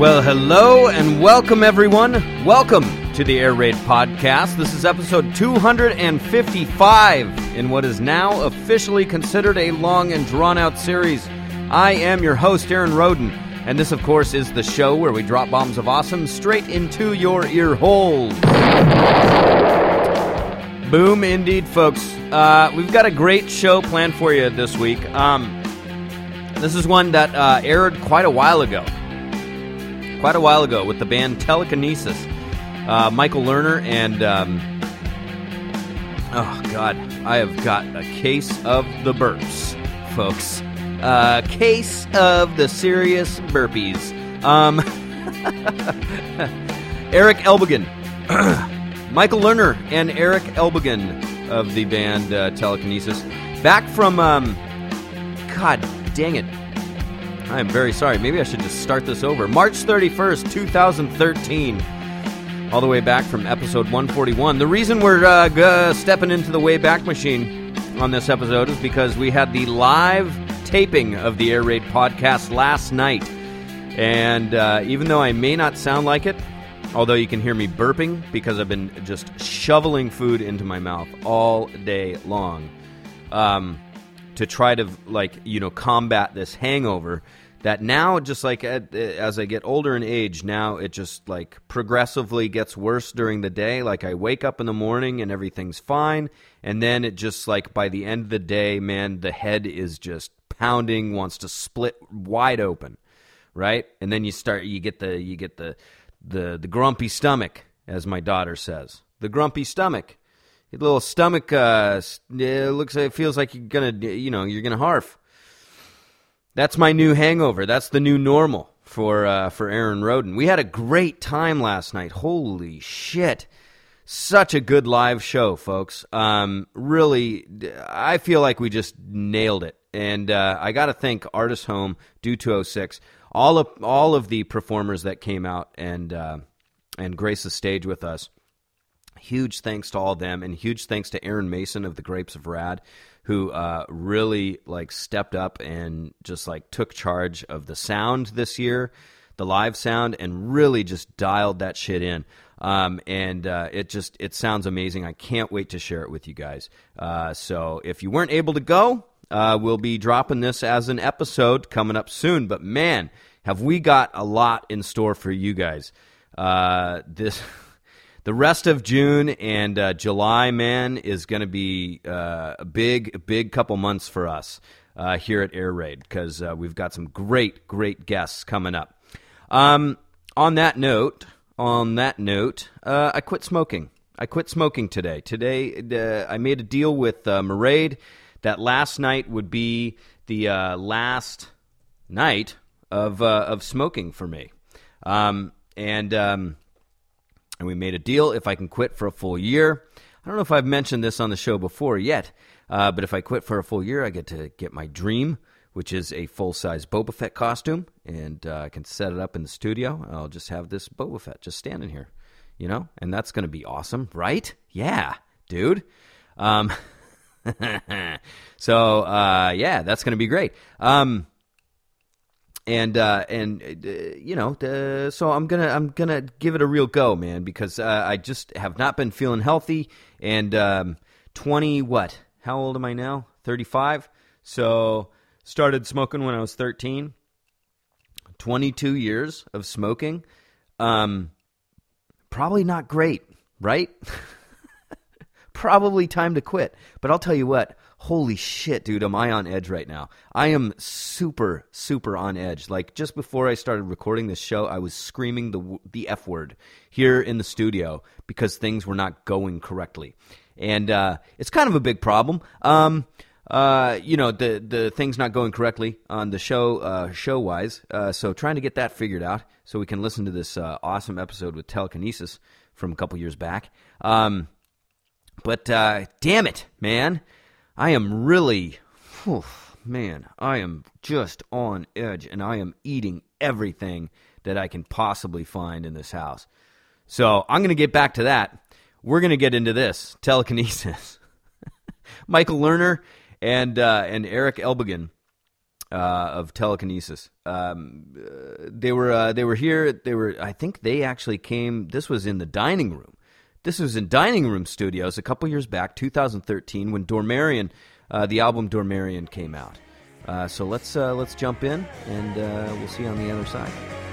Well, hello and welcome, everyone. Welcome to the Air Raid Podcast. This is episode 255 in what is now officially considered a long and drawn-out series. I am your host, Aaron Roden, and this, of course, is the show where we drop bombs of awesome straight into your ear holes. Boom, indeed, folks. We've got a great show planned for you this week. This is one that aired quite a while ago with the band Telekinesis. Michael Lerner and, oh God, I have got a case of the burps, folks. Case of the serious burpees. Eric Elbegen. Michael Lerner and Eric Elbegen of the band Telekinesis. Back from, God dang it. I'm very sorry. Maybe I should just start this over. March 31st, 2013. All the way back from episode 141. The reason we're stepping into the Wayback Machine on this episode is because we had the live taping of the Air Raid Podcast last night. And even though I may not sound like it, although you can hear me burping because I've been just shoveling food into my mouth all day long to try to, combat this hangover that now, just like as I get older in age, now it just progressively gets worse during the day. Like I wake up in the morning and everything's fine, and then it just by the end of the day, man, the head is just pounding, wants to split wide open, right? And then you get the grumpy stomach, as my daughter says, the grumpy stomach. Your little stomach it feels like you're gonna harf. That's my new hangover. That's the new normal for Aaron Roden. We had a great time last night. Holy shit. Such a good live show, folks. Really, I feel like we just nailed it. And I got to thank Artist Home, Do 206, all of the performers that came out and graced the stage with us. Huge thanks to all of them, and huge thanks to Aaron Mason of the Grapes of Rad, who really stepped up and just took charge of the sound this year, the live sound, and really just dialed that shit in. It sounds amazing. I can't wait to share it with you guys. So if you weren't able to go, we'll be dropping this as an episode coming up soon. But man, have we got a lot in store for you guys. The rest of June and July, man, is going to be a big couple months for us here at Air Raid because we've got some great guests coming up. On that note, I quit smoking. I quit smoking today. Today, I made a deal with Mairead that last night would be the last night of smoking for me. And we made a deal if I can quit for a full year. I don't know if I've mentioned this on the show before yet, but if I quit for a full year, I get to get my dream, which is a full-size Boba Fett costume, and I can set it up in the studio. I'll just have this Boba Fett just standing here, and that's going to be awesome, right? Yeah, dude. So, that's going to be great. So I'm gonna give it a real go, man, because I just have not been feeling healthy. And how old am I now? 35. So started smoking when I was 13. 22 years of smoking. Probably not great, right? Probably time to quit. But I'll tell you what. Holy shit, dude, am I on edge right now. I am super, super on edge. Just before I started recording this show, I was screaming the F word here in the studio because things were not going correctly. And it's kind of a big problem. The things not going correctly on the show-wise. So trying to get that figured out so we can listen to this awesome episode with Telekinesis from a couple years back. Damn it, man. I am really, I am just on edge, and I am eating everything that I can possibly find in this house. So I'm going to get back to that. We're going to get into this, Telekinesis. Michael Lerner and Eric Elbegen of Telekinesis. They were here. I think they actually came. This was in the dining room. This was in Dining Room Studios a couple years back, 2013, when Dormarion, the album Dormarion came out. So let's jump in, and we'll see you on the other side.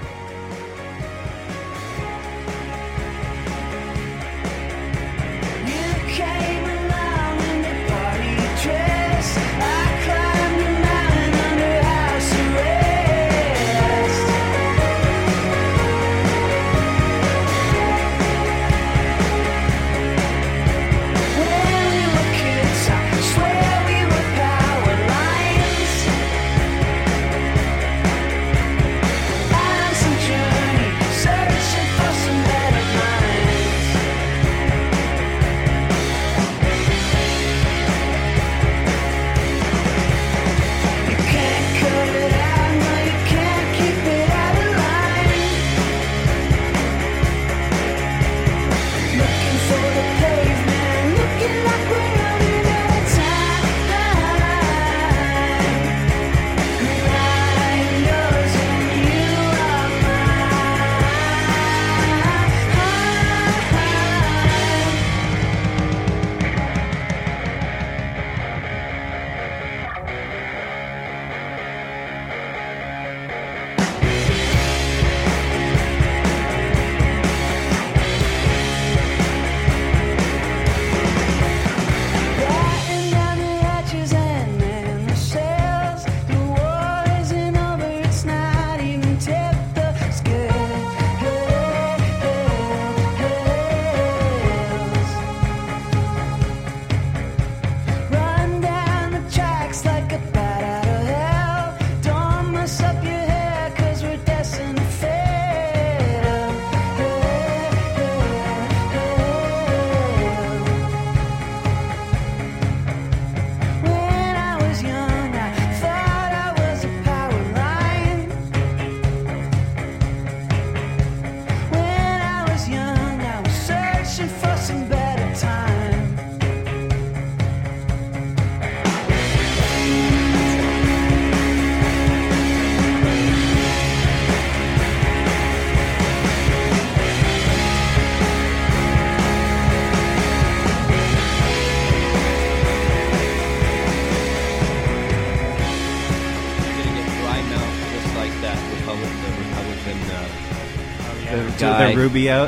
The Rubio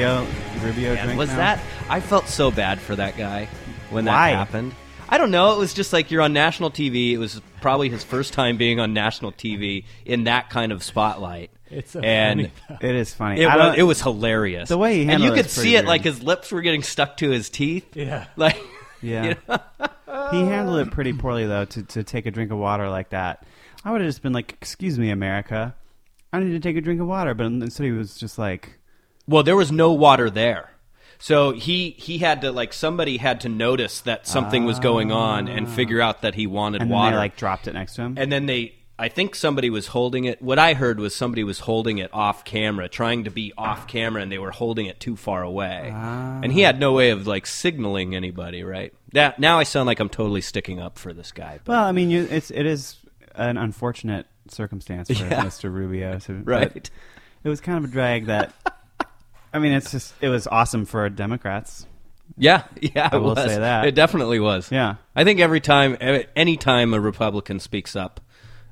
drink. Was that? I felt so bad for that guy when that Why? happened. I don't know. It was just like you're on national TV. It was probably his first time being on national TV in that kind of spotlight. It's so and funny. It is funny. It was hilarious. The way he and handled you it could is see pretty it, like weird. his lips were getting stuck to his teeth. Yeah. Like, Yeah. you know? He handled it pretty poorly, though, to take a drink of water like that. I would have just been like, "Excuse me, America, I need to take a drink of water." But instead, he was just like, Well, there was no water there. So he had to, like, somebody had to notice that something was going on and figure out that he wanted and then water. they like dropped it next to him. And then I think somebody was holding it. What I heard was somebody was holding it off camera, trying to be off camera, and they were holding it too far away. And he had no way of, like, signaling anybody, right? Now I sound like I'm totally sticking up for this guy. But Well, I mean, it is an unfortunate circumstance for Yeah. Mr. Rubio. So, Right. but it was kind of a drag that. I mean, it was awesome for Democrats. yeah, I will was. say that. It definitely was. Yeah. I think any time a Republican speaks up,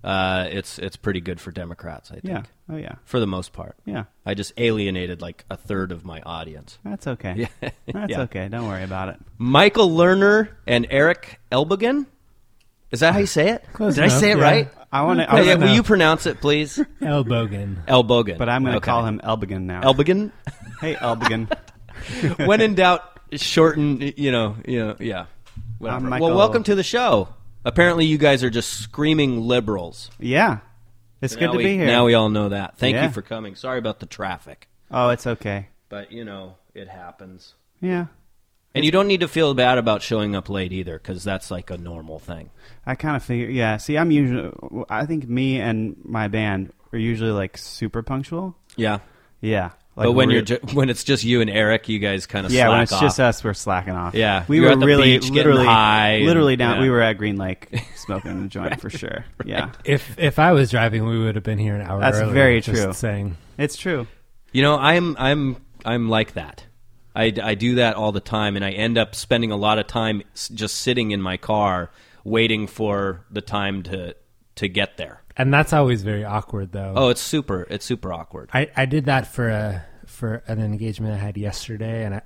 it's pretty good for Democrats, I think. Yeah. Oh, yeah. For the most part. Yeah. I just alienated like a third of my audience. That's okay. Yeah. That's Yeah. okay. Don't worry about it. Michael Lerner and Eric Elbogen? Is that how you say it? Close Did I enough, say it yeah. right? I want to. Yeah, will you pronounce it, please? Elbogen. Elbogen. But I'm going to Okay. call him Elbigan now. Elbogen? Hey, Elbigan. When in doubt, shorten, yeah. Whatever. Michael. Well, welcome to the show. Apparently you guys are just screaming liberals. Yeah. It's good to be here. Now we all know that. Thank Yeah. you for coming. Sorry about the traffic. Oh, it's okay. But, it happens. Yeah. And you don't need to feel bad about showing up late either, because that's like a normal thing. I kind of figure, yeah. See, I think me and my band are usually like super punctual. Yeah. Yeah. But when when it's just you and Eric, you guys kind of slack when it's off. just us, we're slacking off. Yeah, we you're were at the really beach getting high literally and- down. yeah. We were at Green Lake smoking a joint for sure. Yeah, If I was driving, we would have been here an hour That's earlier. very just true. Saying. it's true. You know, I'm like that. I do that all the time, and I end up spending a lot of time just sitting in my car waiting for the time to get there. And that's always very awkward, though. Oh, it's super awkward. I did that for an engagement I had yesterday, and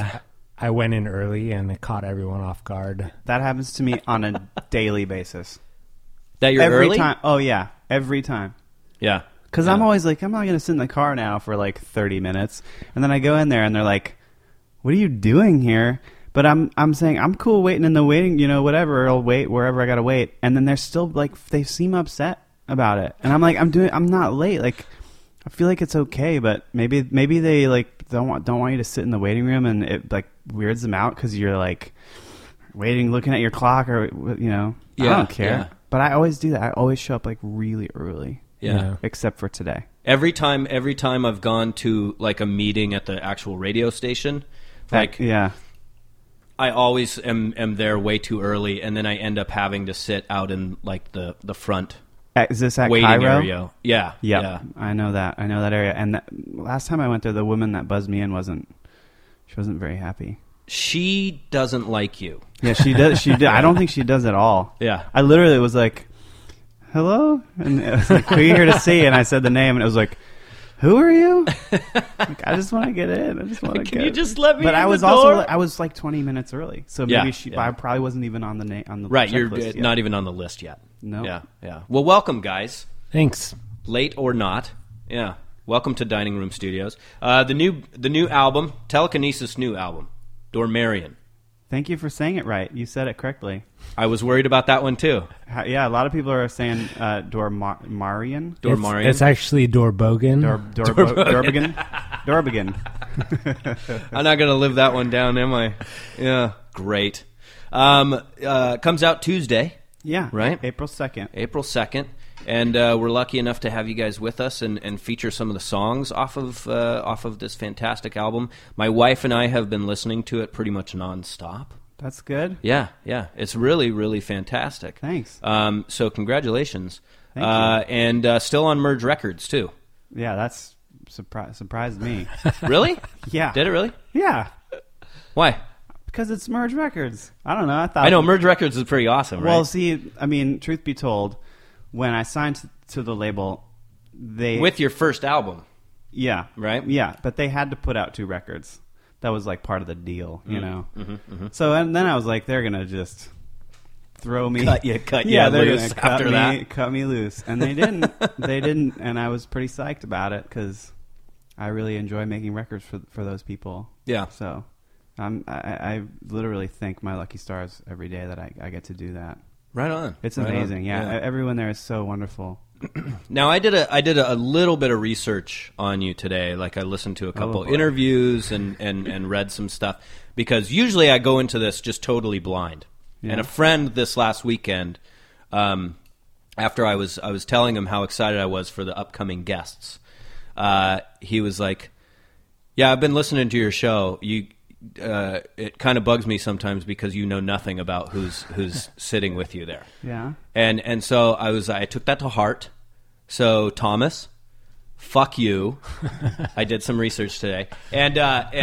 I went in early and it caught everyone off guard. That happens to me on a daily basis. That you're every early? time. Oh yeah, every time. Yeah. Because Yeah. I'm always like, I'm not going to sit in the car now for like 30 minutes. And then I go in there and they're like, what are you doing here? But I'm saying, I'm cool waiting in the waiting, whatever. I'll wait wherever I got to wait. And then they're still like, they seem upset about it. And I'm like, I'm not late. Like, I feel like it's okay, but maybe they like don't want you to sit in the waiting room, and it like weirds them out because you're like waiting, looking at your clock, or I don't care. Yeah. But I always do that. I always show up like really early. Yeah. Except for today. Every time I've gone to like a meeting at the actual radio station, like yeah. I always am there way too early, and then I end up having to sit out in like the front Is this at waiting Cairo? area. Yeah. Yep. Yeah. I know that area. And last time I went there, the woman that buzzed me in wasn't very happy. She doesn't like you. Yeah, she does. She did. I don't think she does at all. Yeah. I literally was like, "Hello," and it was like, "Who are you here to see?" And I said the name, and it was like, "Who are you?" Like, I just want to get in. I just want to get. Can you just let me? But in I was the also door? I was like 20 minutes early, so Yeah, maybe yeah. I probably wasn't even on the Right. You're checklist yet. not even on the list yet. No. Yeah. Yeah. Well, welcome, guys. Thanks. Late or not. Yeah. Welcome to Dining Room Studios. The new album, Telekinesis' new album, Dormarian. Thank you for saying it right. You said it correctly. I was worried about that one too. Yeah, a lot of people are saying Dormarian. Dormarian. It's actually Dorbogan. Dorbigan. Dorbigan. I'm not going to live that one down, am I? Yeah. Great. Comes out Tuesday, Yeah. Right? April 2nd. April 2nd. And we're lucky enough to have you guys with us and feature some of the songs off of this fantastic album. My wife and I have been listening to it pretty much nonstop. That's good. Yeah, yeah. It's really, really fantastic. Thanks. So congratulations. Thank you. And still on Merge Records, too. Yeah, that's surprised me. Really? Yeah. Did it really? Yeah. Why? Because it's Merge Records. I don't know. I know Merge Records is pretty awesome, right? Well, see, I mean, truth be told, when I signed to the label, they... With your first album. Yeah. Right? Yeah, but they had to put out 2 records. That was like part of the deal, you know? Mm-hmm. So, and then I was like, they're going to just throw me... Cut you they're loose gonna after that. cut me loose. And they didn't. They didn't, and I was pretty psyched about it because I really enjoy making records for those people. Yeah. So I literally thank my lucky stars every day that I get to do that. Right on. It's Right on. amazing. Yeah. Everyone there is so wonderful. Now, I did a little bit of research on you today. Like, I listened to a couple boy. interviews and read some stuff, because usually I go into this just totally blind. Yeah. And a friend this last weekend, after I was telling him how excited I was for the upcoming guests, he was like, "Yeah, I've been listening to your show. It kind of bugs me sometimes because you know nothing about who's sitting with you there." Yeah. And so I took that to heart. So Thomas, fuck you. I did some research today, and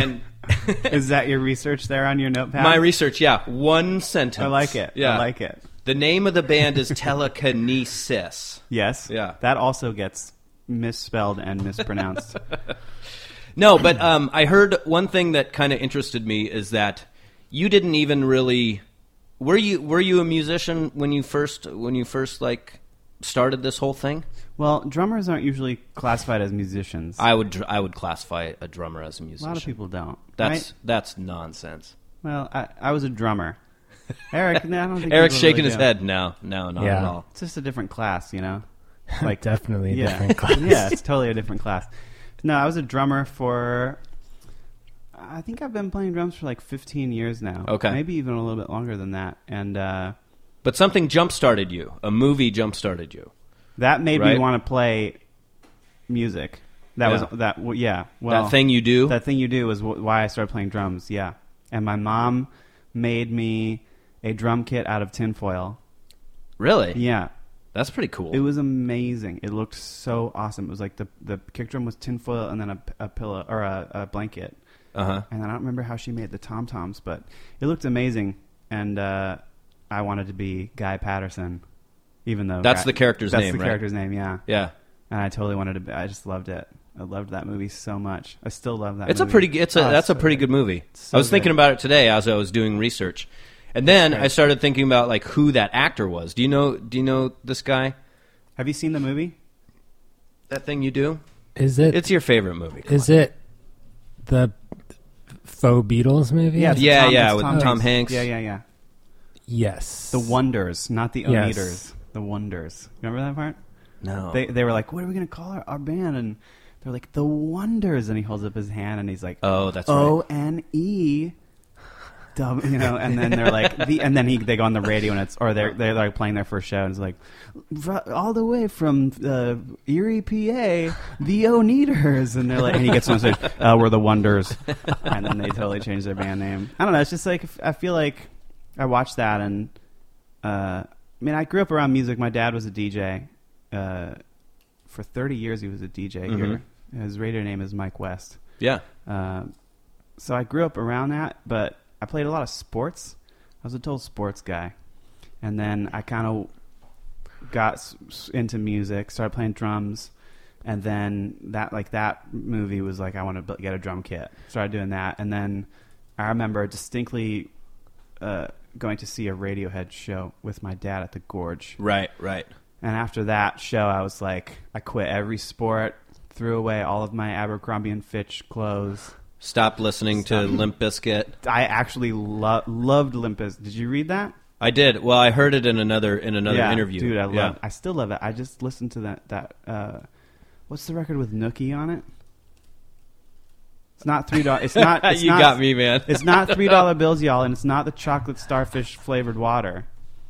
Is that your research there on your notepad? my research, yeah, one sentence. I like it. Yeah, I like it. The name of the band is Telekinesis. Yes. Yeah. That also gets misspelled and mispronounced. No, but I heard one thing that kind of interested me is that you didn't even really. Were you a musician when you first like started this whole thing? Well, drummers aren't usually classified as musicians. I would classify a drummer as a A musician. lot of people don't. That's right? that's nonsense. Well, I was a drummer. Eric, no, I don't think Eric's people shaking really his do. head. No, not Yeah. at all. It's just a different class, you know? Like Definitely a yeah. different class. Yeah, it's totally a different class. No, I was a drummer for... I think I've been playing drums for like 15 years now. Okay. Maybe even a little bit longer than that. And But something jump-started you. A movie jump-started you. that made Right. me want to play music. That Yeah. was that. Yeah. Well, That Thing You Do? That Thing You Do was why I started playing drums. Yeah. And my mom made me a drum kit out of tinfoil. Really? Yeah. That's pretty cool. It was amazing. It looked so awesome. It was like the kick drum was tinfoil and then a pillow or a blanket. Uh-huh. And I don't remember how she made the tom-toms, but it looked amazing. And I wanted to be Guy Patterson, even though That's the character's name, That's the right? character's name, yeah. Yeah. And I totally wanted to be. I just loved it. I loved that movie so much. I still love that It's movie. a pretty. That's so a pretty good movie. So I was thinking good. about it today as I was doing research, and then great. I started thinking about like who that actor was. Do you know this guy? Have you seen the movie? That Thing You Do? Is it? It's your favorite movie. Is it the faux Beatles movie? Yeah, it's Yeah, it's with Tom Hanks. Yeah. Yes. The Wonders, not the Yes. Oneaters. The Wonders. Remember that part? No. They were like, what are we going to call our band? And they're like, The Wonders. And he holds up his hand and he's like, Oh, that's right. O-N-E. And then they're like, they go on the radio and they're like playing their first show and it's like, all the way from Erie, PA, the Oneaters. And they're like, and he gets on stage, we're the Wonders. And then they totally change their band name. I don't know. It's just like, I feel like I watched that and, I grew up around music. My dad was a DJ. For 30 years, he was a DJ here. His radio name is Mike West. Yeah. So I grew up around that, but I played a lot of sports. I was a total sports guy. And then I kind of got into music, started playing drums, and then that movie was like, I want to get a drum kit. Started doing that, and then I remember distinctly going to see a Radiohead show with my dad at the Gorge. Right. And after that show, I was like, I quit every sport, threw away all of my Abercrombie and Fitch clothes. Stopped listening to Limp Bizkit. I actually loved Limp Bizkit. Did you read that? I did. Well, I heard it in another interview. Dude, I still love it. I just listened to that. What's the record with Nookie on it? It's not $3. It's not. It's You not, got me, man. It's not $3 bills, y'all, and it's not the chocolate starfish flavored water.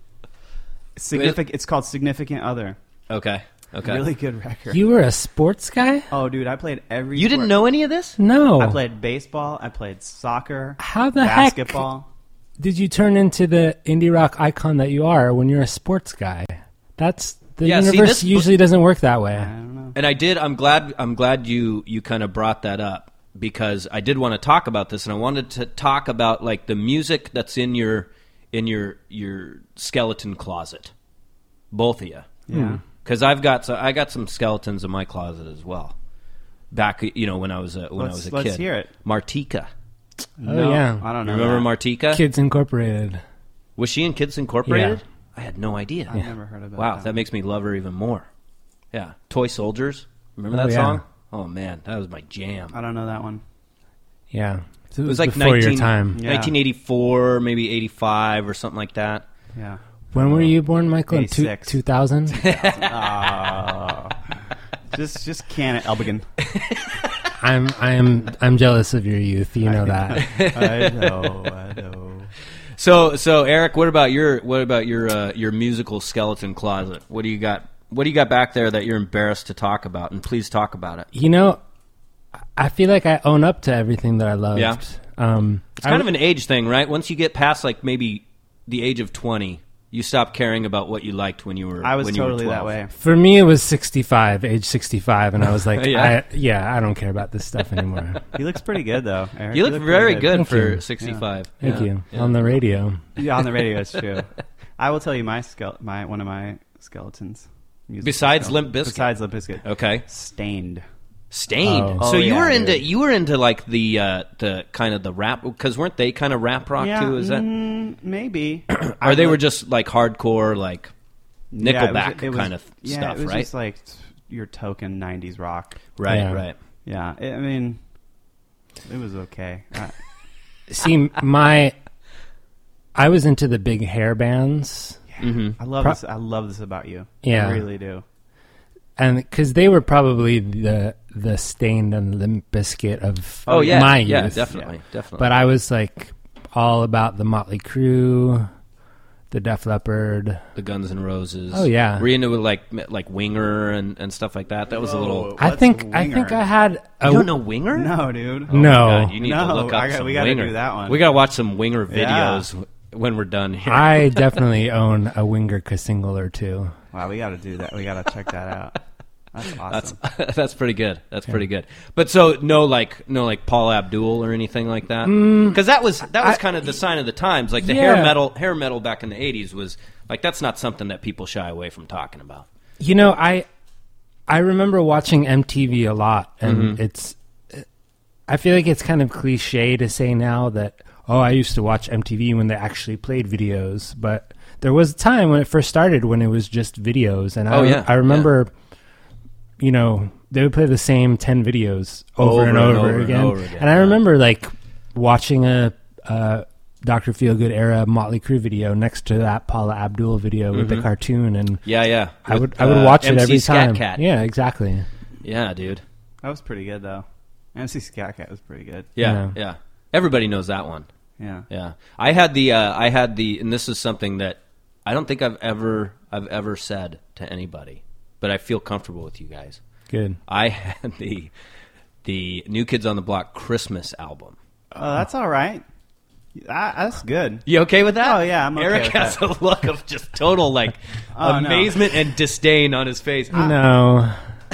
It's called Significant Other. Okay. Really good record. You were a sports guy? Oh, dude, I played every. You didn't know any of this? No. I played baseball. I played soccer. How the basketball. heck did you turn into the indie rock icon that you are when you're a sports guy? That's the Yeah, see, universe this- usually doesn't work that way. I don't know. And I did. I'm glad you kind of brought that up because I did want to talk about this, and I wanted to talk about like the music that's in your skeleton closet, both of you. Yeah. Because I got some skeletons in my closet as well. Back, when I was a kid. Let's hear it. Martika. Oh, yeah. I don't know. Remember that. Martika? Kids Incorporated. Was she in Kids Incorporated? Yeah. I had no idea. I've never heard about Wow, that. that makes me love her even more. Yeah, Toy Soldiers. Remember Oh, that yeah. song? Oh man, that was my jam. I don't know that one. Yeah. So It was like before your time. Yeah. 1984, maybe 85 or something like that. Yeah. When were you born, Michael? In 86. 2000? Oh. just can it, Elbigan. I'm jealous of your youth. You know that. I know. So Eric, what about your musical skeleton closet? What do you got? What do you got back there that you're embarrassed to talk about? And please talk about it. You know, I feel like I own up to everything that I loved. Yeah. It's kind of an age thing, right? Once you get past like maybe the age of 20, you stop caring about what you liked when you were. I was when you were totally 12. that way. For me, it was age 65, and I was like, Yeah. I don't care about this stuff anymore. He looks pretty good though, Eric. You look pretty very good Thank for you. 65. Thank you. Yeah. On the radio. Yeah, on the radio, it's true. I will tell you one of my skeletons. musical Besides skeleton. Limp Bizkit? Besides Limp Bizkit. Okay. Stained. Stained. Oh. So Oh, you yeah, were dude. into like the kind of the rap, because weren't they kind of rap rock Yeah, too? Is that maybe? or they were just like hardcore like Yeah, Nickelback it was- kind of yeah, stuff, it was right? just like your token 90s rock. Right, Yeah. right. Yeah, it was okay. See, I was into the big hair bands, I love this. I love this about you. Yeah. I really do. and because they were probably the Stained and Limp Bizkit of Oh yeah, my yeah, youth. definitely, definitely. But I was like all about the Motley Crue, the Def Leppard, the Guns N' Roses. Oh yeah, were you into like Winger and stuff like that? That was a little. I think I had. You don't know Winger? No, dude. No, God, you need to look up some we gotta Winger. do that one. We gotta watch some Winger videos when we're done here. I definitely own a Winger single or two. Wow, we gotta do that. We gotta check that out. That's awesome. That's pretty good. That's pretty good. But so no like Paul Abdul or anything like that, because that was kind of the sign of the times. Like the hair metal back in the 80s was like, that's not something that people shy away from talking about. You know, I remember watching MTV a lot, and I feel like it's kind of cliche to say now that, oh, I used to watch MTV when they actually played videos, but there was a time when it first started when it was just videos, and I remember. You know, they would play the same 10 videos over and over again. And I remember like watching a Dr. Feelgood era Motley Crue video next to that Paula Abdul video with the cartoon, and I would watch it every time. Cat. Yeah, exactly. Yeah, dude. That was pretty good though. MC Scat Cat was pretty good. Yeah. Everybody knows that one. Yeah. I had the, and this is something that I don't think I've ever said to anybody, but I feel comfortable with you guys. Good. I had the New Kids on the Block Christmas album. Oh, that's all right. That's good. You okay with that? Oh, yeah, I'm okay Eric with has that. a look of just total, like, amazement and disdain on his face. No.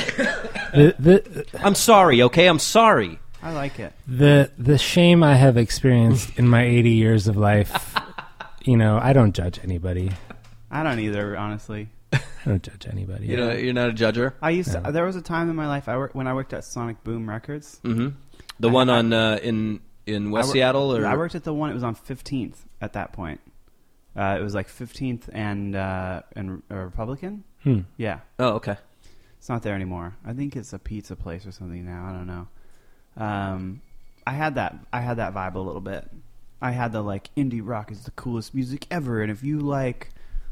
I'm sorry, okay? I'm sorry. I like it. The shame I have experienced in my 80 years of life, you know, I don't judge anybody. I don't either, honestly. I don't judge anybody. You're not a judger? I used to. There was a time in my life when I worked at Sonic Boom Records. Mm-hmm. The one on in West Seattle, or I worked at the one. It was on 15th at that point. It was like 15th and Republican. Yeah. Oh, okay. It's not there anymore. I think it's a pizza place or something now. I don't know. I had that vibe a little bit. I had the like indie rock is the coolest music ever, and if you like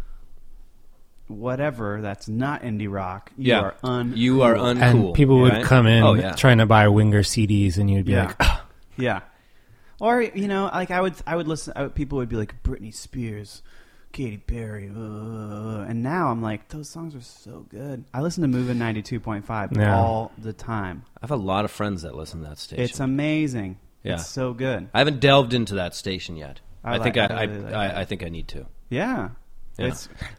whatever that's not indie rock, you are uncool. You are uncool. And people would come in trying to buy Winger CDs, and you'd be like, oh. Yeah. Or, you know, like I would listen, people would be like, Britney Spears, Katy Perry, and now I'm like, those songs are so good. I listen to Movin' 92.5 all the time. I have a lot of friends that listen to that station. It's amazing. Yeah. It's so good. I haven't delved into that station yet. I think I need to. Yeah. Yeah.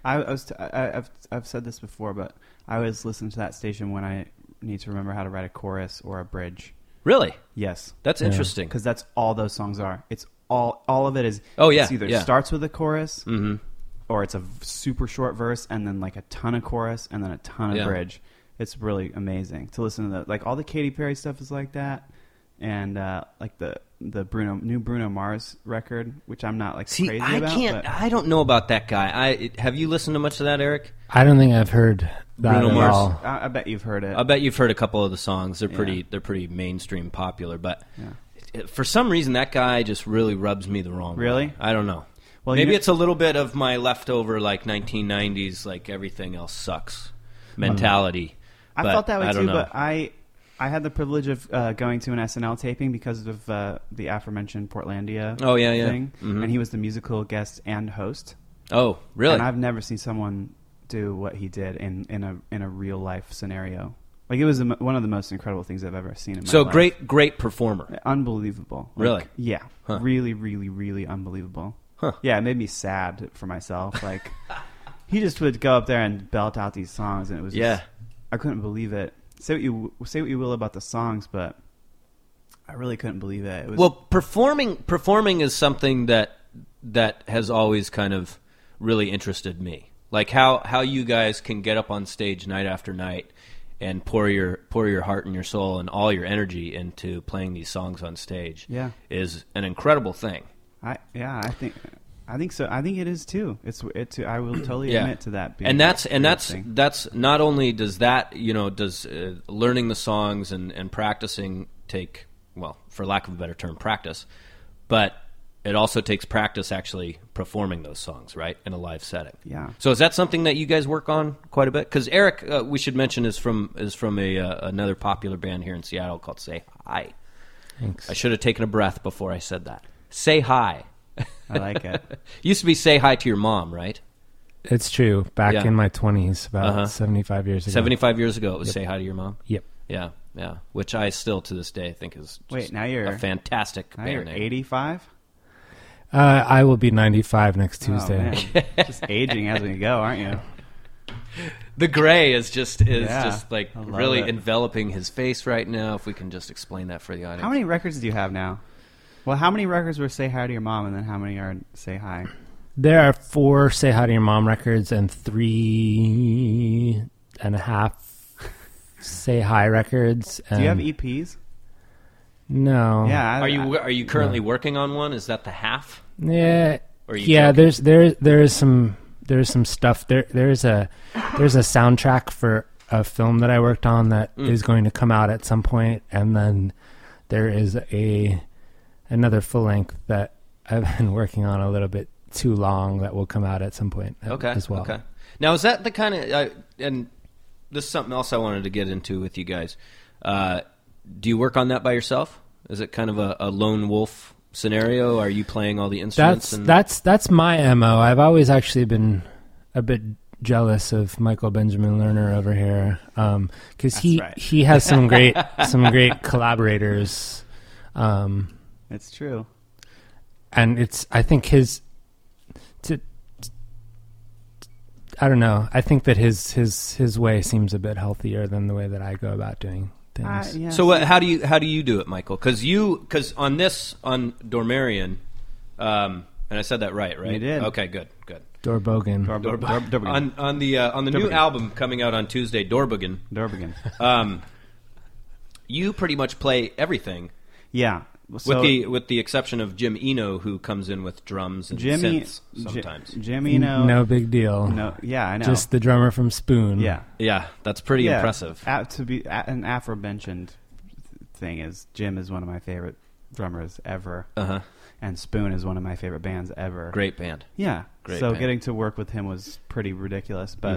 I've said this before, but I always listen to that station when I need to remember how to write a chorus or a bridge. Really? Yes. That's interesting. Because that's all those songs are. It's all of it is. Oh, yeah. It's either starts with a chorus, or it's a super short verse and then like a ton of chorus and then a ton of bridge. It's really amazing to listen to like all the Katy Perry stuff is like that, and like the new Bruno Mars record, which I'm not like crazy about. I don't know about that guy. Have you listened to much of that, Eric? I don't think I've heard that Bruno at Mars. all. I bet you've heard it. I bet you've heard a couple of the songs. They're pretty mainstream popular, but for some reason that guy just really rubs me the wrong way. I don't know. Well, maybe it's a little bit of my leftover like 1990s, like everything else sucks mentality. I felt that way too, but I had the privilege of going to an SNL taping because of the aforementioned Portlandia thing, and he was the musical guest and host. Oh, really? And I've never seen someone do what he did in a real life scenario. Like it was one of the most incredible things I've ever seen in my life. So great performer, unbelievable. Like, really? Yeah, really, really, really unbelievable. Huh. Yeah, it made me sad for myself. Like he just would go up there and belt out these songs, and it was just, I couldn't believe it. Say what you will about the songs, but I really couldn't believe it. It was performing is something that has always kind of really interested me. Like how you guys can get up on stage night after night and pour your heart and your soul and all your energy into playing these songs on stage. Yeah, is an incredible thing. I think so. I think it is too. I will totally admit to that. Being that's not only does that does learning the songs and practicing take, well, for lack of a better term, practice, but it also takes practice actually performing those songs, right, in a live setting. Yeah. So is that something that you guys work on quite a bit? Because Eric, we should mention, is from another popular band here in Seattle called Say Hi. Thanks. I should have taken a breath before I said that. Say Hi. I like it. Used to be Say Hi to Your Mom, right? It's true. Back Yeah. in my 20s, about 75 years ago. 75 years ago, it was Say Hi to Your Mom. Yep. Yeah, yeah. Which I still to this day think is just Wait, now you're a fantastic now band you're name. 85. I will be 95 next Oh, Tuesday. man. Just aging as we go, aren't you? The gray is just Yeah, like I love really it. enveloping his face right now. If we can just explain that for the audience. How many records do you have now? Well, how many records were Say Hi to Your Mom, and then how many are Say Hi? There are 4 Say Hi to Your Mom records and 3.5 Say Hi records. Do you have and- EPs? No. Yeah. Are you currently working on one? Is that the half? Yeah. Or are you Yeah. joking? There's some stuff. There's a soundtrack for a film that I worked on that is going to come out at some point, and then there is another full length that I've been working on a little bit too long that will come out at some point as well. Okay. Now, is that the kind of and this is something else I wanted to get into with you guys. Do you work on that by yourself? Is it kind of a lone wolf scenario? Are you playing all the instruments? That's my MO. I've always actually been a bit jealous of Michael Benjamin Lerner over here because right. he has some great collaborators. It's true. And I think I don't know. I think that his way seems a bit healthier than the way that I go about doing things. Yeah. So how do you do it, Michael? Because on Dormarian, and I said that right? You did. Okay, good. Dorbogen. Dorbogen. On the new album coming out on Tuesday, Dorbogen. You pretty much play everything. Yeah. So with the exception of Jim Eno, who comes in with drums and synths sometimes. Jim Eno. No big deal. No, yeah, I know. Just the drummer from Spoon. Yeah. Yeah, that's pretty impressive. To be an Afro-mentioned thing is Jim is one of my favorite drummers ever, and Spoon is one of my favorite bands ever. Great band. Yeah. Great so band. getting to work with him was pretty ridiculous. But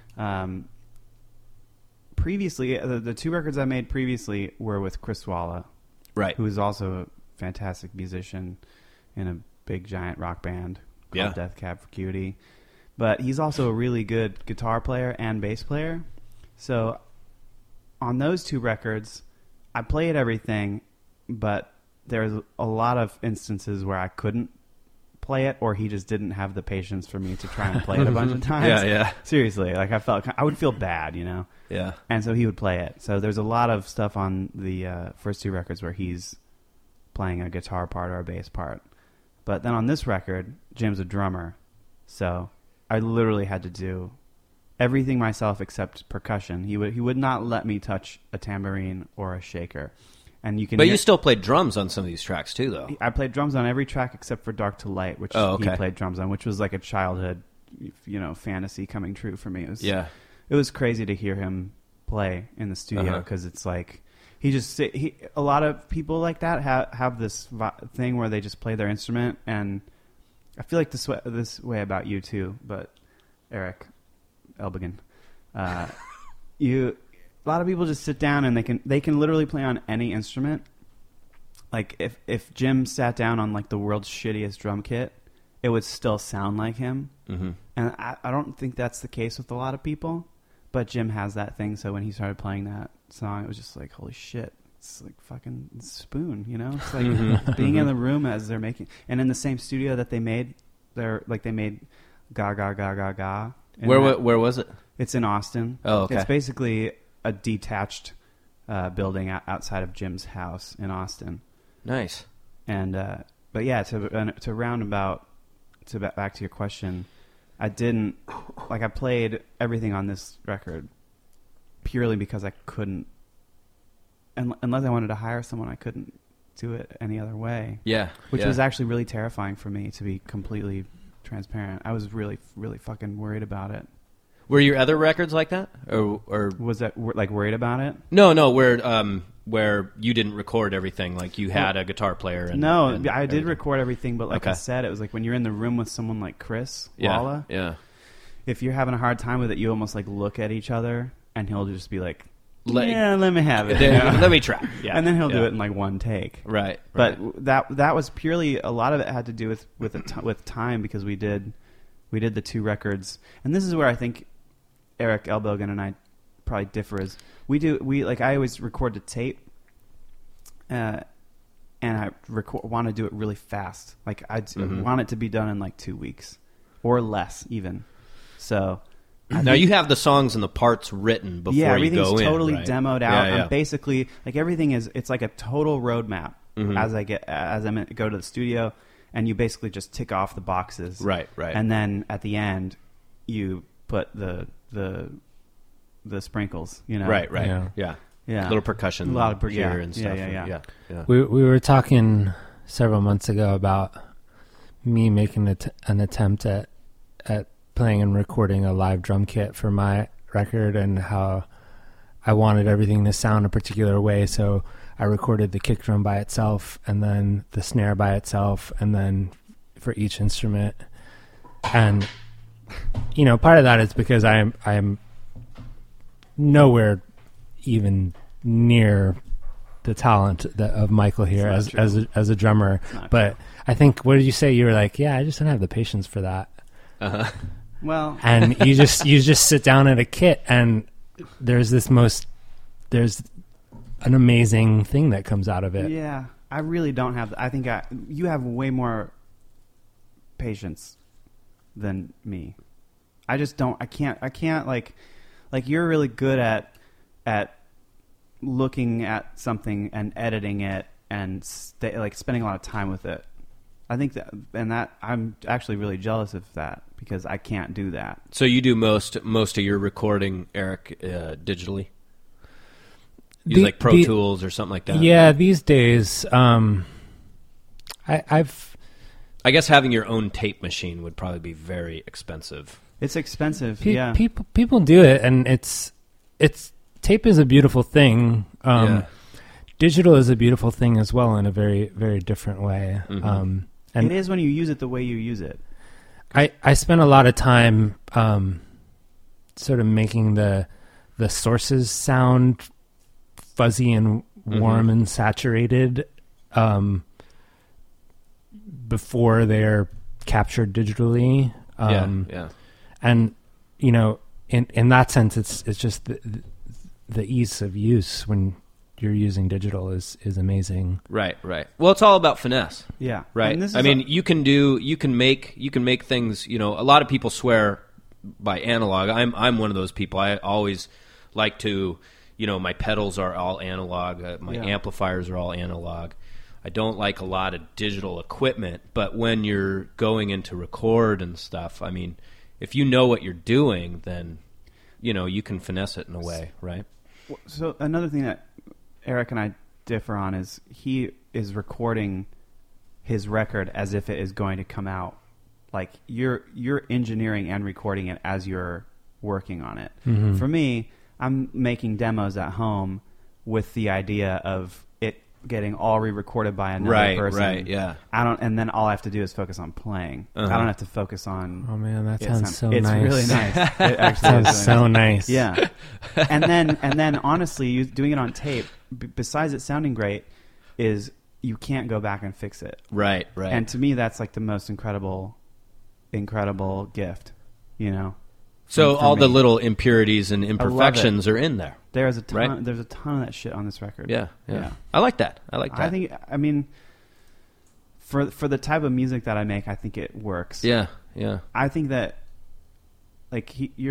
previously, the 2 records I made previously were with Chris Walla, Right. who is also a fantastic musician in a big giant rock band called Death Cab for Cutie. But he's also a really good guitar player and bass player. So on those 2 records, I played everything, but there's a lot of instances where I couldn't play it, or he just didn't have the patience for me to try and play it a bunch of times. Yeah. Seriously, like I would feel bad, you know? Yeah. And so he would play it. So there's a lot of stuff on the first 2 records where he's playing a guitar part or a bass part. But then on this record, Jim's a drummer. So I literally had to do everything myself except percussion. He would not let me touch a tambourine or a shaker. And you can But you still played drums on some of these tracks too, though. I played drums on every track except for Dark to Light, which he played drums on, which was like a childhood, fantasy coming true for me. It was crazy to hear him play in the studio because it's like a lot of people like that have this thing where they just play their instrument, and I feel like this way about you too, but Eric Elbigan, a lot of people just sit down and they can literally play on any instrument. Like if Jim sat down on like the world's shittiest drum kit, it would still sound like him. Mm-hmm. And I don't think that's the case with a lot of people, but Jim has that thing. So when he started playing that song, it was just like, holy shit, it's like fucking Spoon, you know? It's like being in the room as they're making, and in the same studio that they made, they made Ga Ga Ga Ga Ga. Where was it? It's in Austin. Oh, okay. It's basically a detached building outside of Jim's house in Austin. Nice. And but yeah, to roundabout to back to your question, I played everything on this record purely because I couldn't, unless I wanted to hire someone, I couldn't do it any other way. Yeah. Which was actually really terrifying for me, to be completely transparent. I was really, really fucking worried about it. Were your other records like that, or was that like worried about it? No, where you didn't record everything, like you had a guitar player. I did record everything, but like I said, it was like when you're in the room with someone like Chris Walla. Yeah. If you're having a hard time with it, you almost like look at each other, and he'll just be like, let me have it. Let me try. Yeah. And then he'll do it in like one take. Right. But that was purely, a lot of it had to do with time, because we did the 2 records, and this is where I think Eric Elbogen and I probably differ. Is I always record to tape, and I want to do it really fast. Like I want it to be done in like 2 weeks or less even. So now you have the songs and the parts written before you go in. Yeah, everything's totally right? demoed out. Yeah. I'm basically, like, everything is, it's like a total roadmap as I go to the studio, and you basically just tick off the boxes. Right. And then at the end, you put the sprinkles, you know. Right. Yeah. Little percussion, a lot of here and stuff. Yeah. We were talking several months ago about me making an attempt at playing and recording a live drum kit for my record, and how I wanted everything to sound a particular way. So I recorded the kick drum by itself, and then the snare by itself, and then for each instrument. And part of that is because I'm nowhere even near the talent of Michael here as a drummer. But I think, what did you say? You were like, yeah, I just don't have the patience for that. Uh-huh. Well, and you just sit down at a kit, and there's an amazing thing that comes out of it. Yeah, I really don't have. I think you have way more patience than me. I just don't. I can't like you're really good at looking at something and editing it and spending a lot of time with it. I think that I'm actually really jealous of that, because I can't do that. So you do most of your recording, Eric, digitally? Use like Pro Tools or something like that? Yeah, these days, I guess having your own tape machine would probably be very expensive. It's expensive. Yeah, people do it, and it's tape is a beautiful thing. Digital is a beautiful thing as well, in a very, very different way. And it is when you use it the way you use it. I spent a lot of time sort of making the sources sound fuzzy and warm and saturated before they're captured digitally. And in that sense, it's just the ease of use when you're using digital is amazing. Right. Well, it's all about finesse. Yeah. Right. I mean, you can make things, a lot of people swear by analog. I'm one of those people. I always like to, my pedals are all analog, my amplifiers are all analog. I don't like a lot of digital equipment, but when you're going into record and stuff, I mean, if you know what you're doing, then you can finesse it in a way, right? So another thing that Eric and I differ on is he is recording his record as if it is going to come out. Like you're engineering and recording it as you're working on it. Mm-hmm. For me, I'm making demos at home with the idea of it getting all re-recorded by another person. Right, yeah. And then all I have to do is focus on playing. I don't have to focus on. Oh man, that sounds so nice. It's really nice. It actually sounds really so nice. Yeah. And then honestly, doing it on tape, besides it sounding great, is you can't go back and fix it. Right. And to me, that's like the most incredible gift, So all the little impurities and imperfections are in there. There's a ton. Right? There's a ton of that shit on this record. Yeah. I like that. I think. I mean, for the type of music that I make, I think it works. Yeah. I think that, like,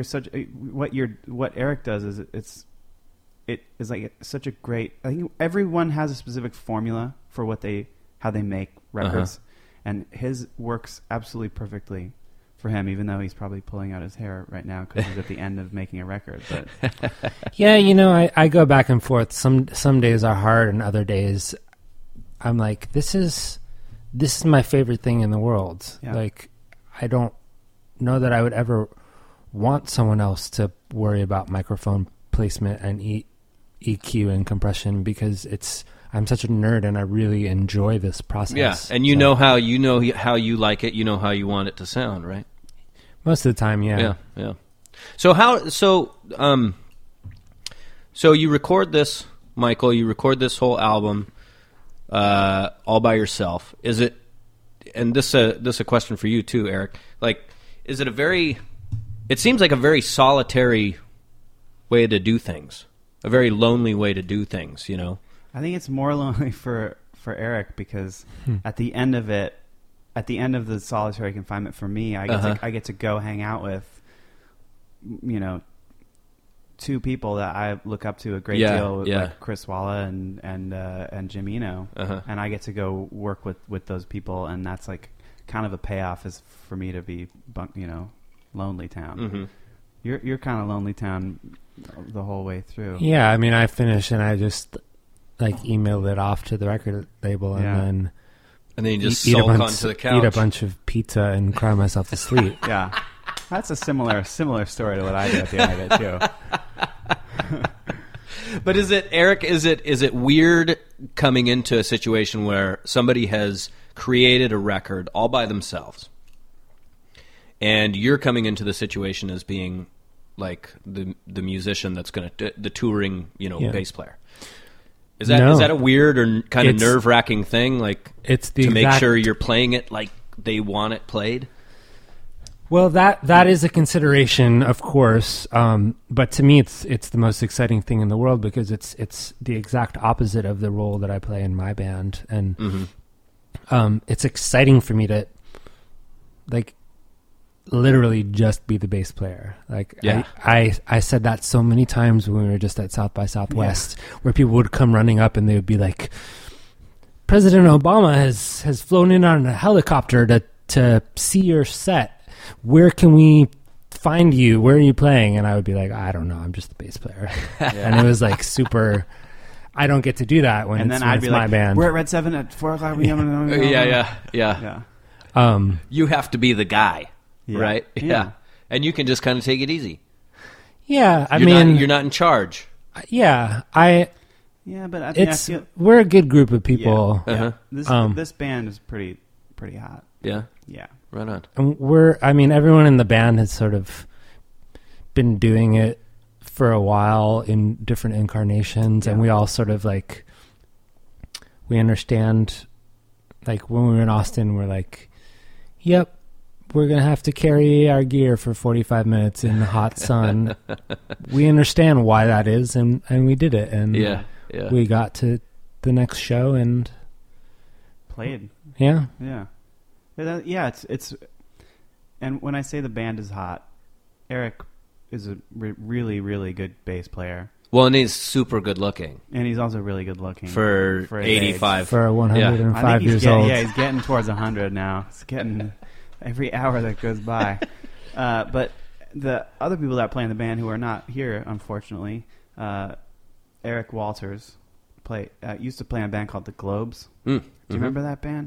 what Eric does is it is like such a great. I think everyone has a specific formula for how they make records, and his works absolutely perfectly for him, even though he's probably pulling out his hair right now because he's at the end of making a record. But yeah, I go back and forth. Some days are hard, and other days I'm like, this is my favorite thing in the world. Yeah. Like, I don't know that I would ever want someone else to worry about microphone placement and EQ and compression, because I'm such a nerd and I really enjoy this process. Yeah, and you know how you like it, how you want it to sound, right? Most of the time, yeah. Yeah. So So you record this, Michael. You record this whole album all by yourself. Is it? And this is a question for you too, Eric. Like, is it a very? It seems like a very solitary way to do things. A very lonely way to do things. You know. I think it's more lonely for Eric because at the end of it, at the end of the solitary confinement for me, I get to go hang out with, you know, two people that I look up to a great deal, like Chris Walla and Jim Eno, and I get to go work with those people, and that's like kind of a payoff is for me to be, you know, Lonely Town. Mm-hmm. You're kind of Lonely Town the whole way through. Yeah, I mean, I finished and I just like emailed it off to the record label, and then you just sulk onto the couch, eat a bunch of pizza, and cry myself to sleep. Yeah, that's a similar story to what I did at the end of it too. But is it, Eric? Is it weird coming into a situation where somebody has created a record all by themselves, and you're coming into the situation as being like the musician that's going to the touring, you know, bass player? Is that a weird or kind of nerve-wracking thing? Like, it's to make sure you're playing it like they want it played? Well, that is a consideration, of course. But to me, it's the most exciting thing in the world because it's the exact opposite of the role that I play in my band, and it's exciting for me to like literally just be the bass player. Like, I said that so many times when we were just at South by Southwest, where people would come running up and they would be like, President Obama has flown in on a helicopter to see your set. Where can we find you? Where are you playing? And I would be like, I don't know, I'm just the bass player. And it was like super, I don't get to do that when I'd be my band. We're at Red 7 at 4 o'clock. Yeah. You have to be the guy. Yeah. Right? Yeah. And you can just kind of take it easy. Yeah, you're not in charge. Yeah, but we're a good group of people. Yeah. This band is pretty hot. Yeah. Yeah. Right on. And everyone in the band has sort of been doing it for a while in different incarnations, and we all sort of like, we understand, like when we were in Austin, we're like, yep, we're going to have to carry our gear for 45 minutes in the hot sun. We understand why that is, and we did it. And we got to the next show and played. Yeah. Yeah. It's and when I say the band is hot, Eric is a really, really good bass player. Well, and he's super good looking. And he's also really good looking. For 85. For 105 years old. Yeah, he's getting towards 100 now. It's getting every hour that goes by. But the other people that play in the band who are not here, unfortunately, Eric Walters used to play in a band called The Globes. Do you remember that band?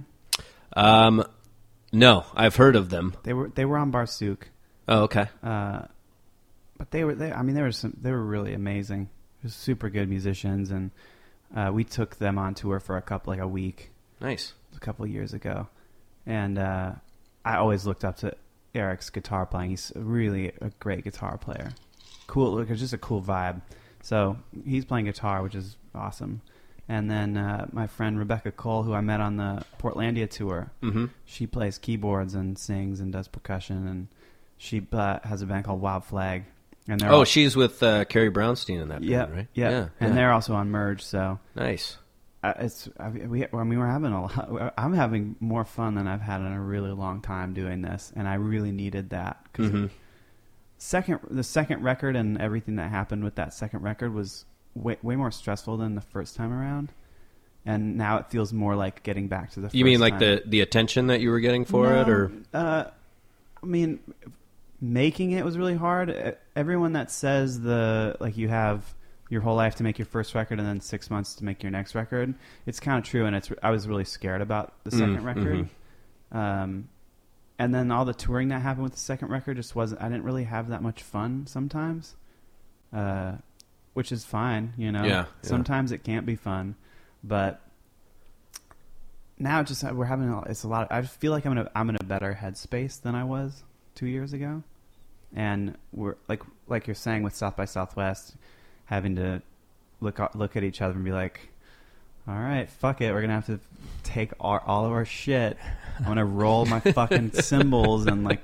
No, I've heard of them. They were on Barsuk. Oh, okay. But they were really amazing. They were super good musicians, and we took them on tour for a week. Nice. A couple of years ago, and I always looked up to Eric's guitar playing. He's really a great guitar player. Cool, it's just a cool vibe. So he's playing guitar, which is awesome. And then my friend Rebecca Cole, who I met on the Portlandia tour, she plays keyboards and sings and does percussion, and she has a band called Wild Flag. And she's with Carrie Brownstein in that band, right? Yeah, and they're also on Merge. So nice. We're having a lot. I'm having more fun than I've had in a really long time doing this, and I really needed that because the second record and everything that happened with that second record was way more stressful than the first time around, and now it feels more like getting back to the first time. You mean like the attention that you were getting for it, or? I mean, making it was really hard. Everyone that says you have your whole life to make your first record and then 6 months to make your next record, it's kind of true, and I was really scared about the second record. And then all the touring that happened with the second record just wasn't. I didn't really have that much fun sometimes. Which is fine, you know. Yeah. Sometimes it can't be fun, but now we're having it's a lot. I feel like I'm in a better headspace than I was 2 years ago, and we're like you're saying with South by Southwest, having to look at each other and be like, all right, fuck it, we're gonna have to take all of our shit. I'm gonna roll my fucking cymbals and like,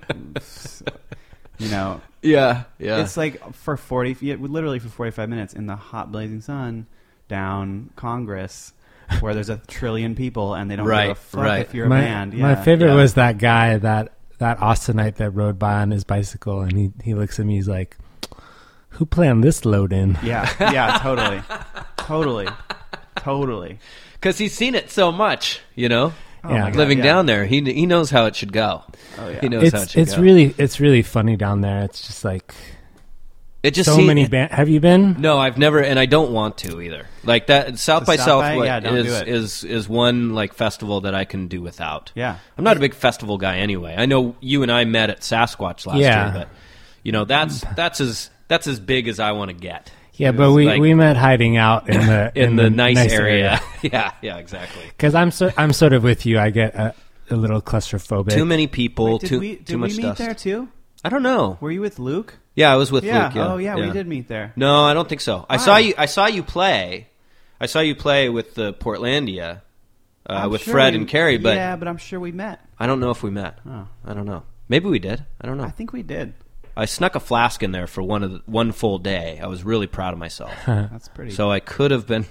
you know. Yeah, yeah. It's like literally for 45 minutes in the hot blazing sun down Congress, where there's a trillion people and they don't give a fuck if you're a band. My favorite was that guy, that Austinite that rode by on his bicycle, and he looks at me, he's like, who planned this load in? Yeah, totally. Because he's seen it so much, you know. Yeah. Living down there, he knows how it should go. Oh yeah, he knows how it should go. It's really funny down there. It's just like it just so many bands. Have you been? No, I've never, and I don't want to either. Like that South by Southwest do is one like festival that I can do without. Yeah, I'm not a big festival guy anyway. I know you and I met at Sasquatch last year, but you know that's as big as I want to get. Yeah, but we met hiding out in the nice area. yeah, exactly. Because I'm sort of with you. I get a little claustrophobic. Too many people. Wait, too we much meet dust. there too? I don't know. Were you with Luke? Yeah, I was with Luke. Yeah. Oh yeah, we did meet there. No, I don't think so. I saw you play. I saw you play with the Portlandia with Fred and Carrie. But yeah, but I'm sure we met. I don't know if we met. Oh. I don't know. Maybe we did. I don't know. I think we did. I snuck a flask in there for one full day. I was really proud of myself. That's pretty. So I could have been.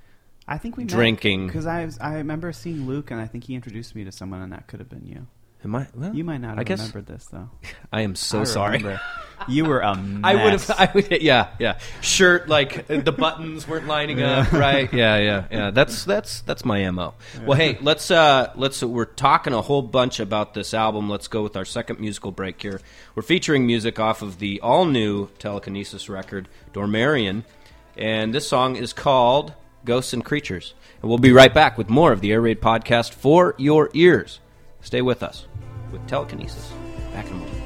I think we drinking because I remember seeing Luke, and I think he introduced me to someone, and that could have been you. Am I? Well, you might not have remembered this though. I am so sorry. You were a mess. I would. Yeah. Shirt like the buttons weren't lining up right. Yeah. That's my MO. Well, hey, let's. We're talking a whole bunch about this album. Let's go with our second musical break here. We're featuring music off of the all new Telekinesis record, Dormarian, and this song is called Ghosts and Creatures. And we'll be right back with more of the Air Raid podcast for your ears. Stay with us with Telekinesis. Back in a moment.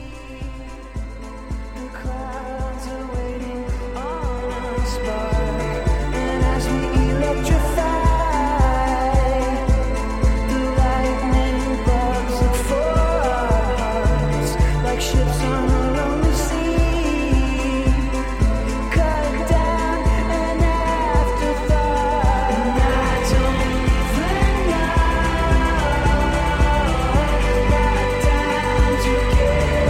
Together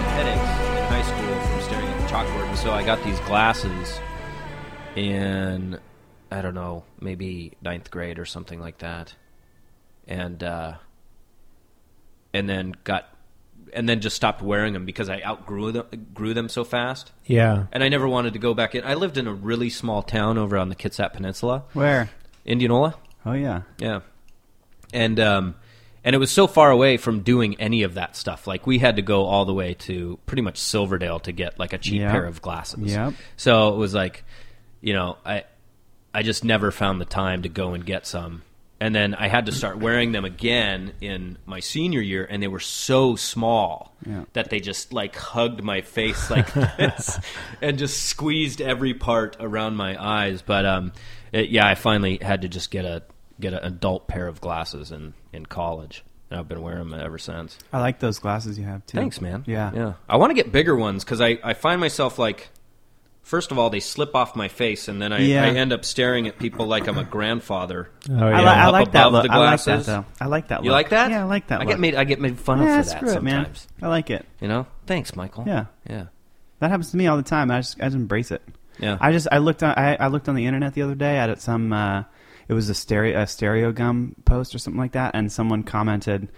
headaches in high school from staring at the chalkboard, and so I got these glasses in, I don't know, maybe 9th grade or something like that, and then just stopped wearing them because I outgrew them so fast. Yeah. And I never wanted to go back in. I lived in a really small town over on the Kitsap Peninsula. Where? Indianola. Oh, yeah. Yeah. And it was so far away from doing any of that stuff. Like, we had to go all the way to pretty much Silverdale to get, like, a cheap Yep. pair of glasses. Yep. So it was like, you know, I just never found the time to go and get some. And then I had to start wearing them again in my senior year, and they were so small that they just, like, hugged my face like this and just squeezed every part around my eyes. But, I finally had to just get an adult pair of glasses in college. And I've been wearing them ever since. I like those glasses you have, too. Thanks, man. Yeah. Yeah. I want to get bigger ones because I find myself, like, first of all, they slip off my face, and then I end up staring at people like I'm a grandfather. Oh, yeah. I like that above look. the I like that, glasses. though. I like that look. You like that? Yeah, I like that I look. get made fun of for that screw it, man. sometimes. I like it. You know? Thanks, Michael. Yeah. Yeah. That happens to me all the time. I just embrace it. Yeah. I looked on the internet the other day at some it was a stereo gum post or something like that, and someone commented,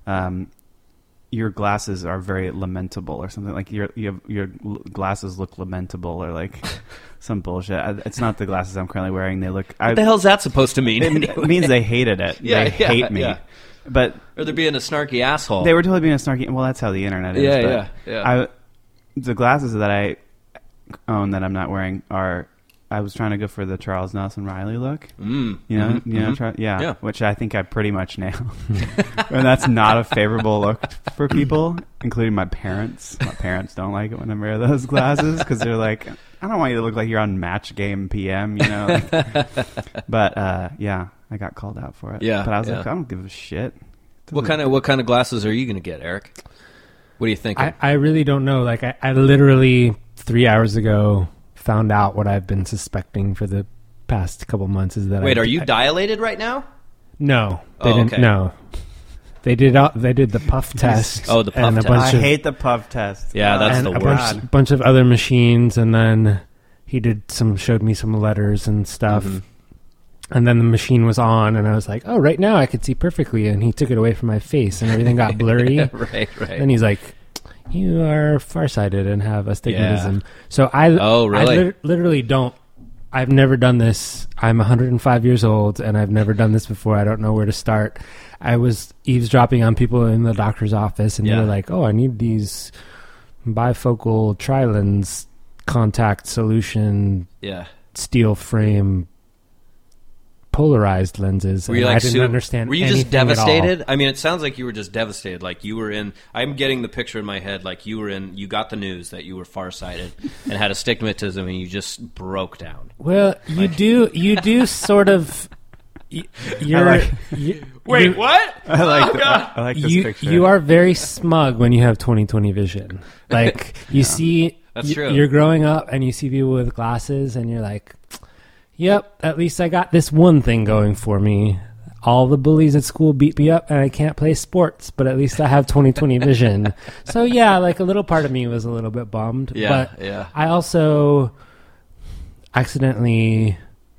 your glasses are very lamentable or something, like your glasses look lamentable, or like some bullshit. It's not the glasses I'm currently wearing. They look. What the hell's that supposed to mean? It means they hated it. Yeah, they hate me. yeah. But Or they're being a snarky asshole. they were totally being a snarky. Well, that's how the internet is. Yeah, but yeah. The glasses that I own that I'm not wearing are. I was trying to go for the Charles Nelson Riley look. You know, Yeah. Which I think I pretty much nailed. And that's not a favorable look for people, including my parents. My parents don't like it when I wear those glasses because they're like, I don't want you to look like you're on Match Game PM, you know. But I got called out for it. Yeah, but I was yeah. like, I don't give a shit. What kind of glasses are you going to get, Eric? What do you think? I really don't know. Like, I literally 3 hours ago found out what I've been suspecting for the past couple months is that Wait, are you dilated right now? No, they Oh, didn't. okay. No, they did the puff test. Oh, the puff and a test. bunch I of, hate the puff test. Yeah, that's and the a worst. bunch of other machines, and then he showed me some letters and stuff. Mm-hmm. And then the machine was on, and I was like, "Oh, right now I could see perfectly." And he took it away from my face, and everything got blurry. Right. And he's like, "You are farsighted and have astigmatism." Yeah. So I really? literally don't. I've never done this. I'm 105 years old, and I've never done this before. I don't know where to start. I was eavesdropping on people in the doctor's office, and they were like, "Oh, I need these bifocal tri-lens contact solution steel frame polarized lenses." Were you and like I didn't understand. Were you just anything at all. devastated? I mean, it sounds like you were just devastated. Like you were in. I'm getting the picture in my head. Like you were in. You got the news that you were farsighted and had astigmatism, and you just broke down. Well, you do sort of. You're. Wait, what? I like this picture. You are very smug when you have 20/20 vision. Like you see, That's true. You're growing up and you see people with glasses, and you're like, "Yep, at least I got this one thing going for me. All the bullies at school beat me up, and I can't play sports, but at least I have 20/20 vision." So yeah, like a little part of me was a little bit bummed. Yeah, but yeah. I also accidentally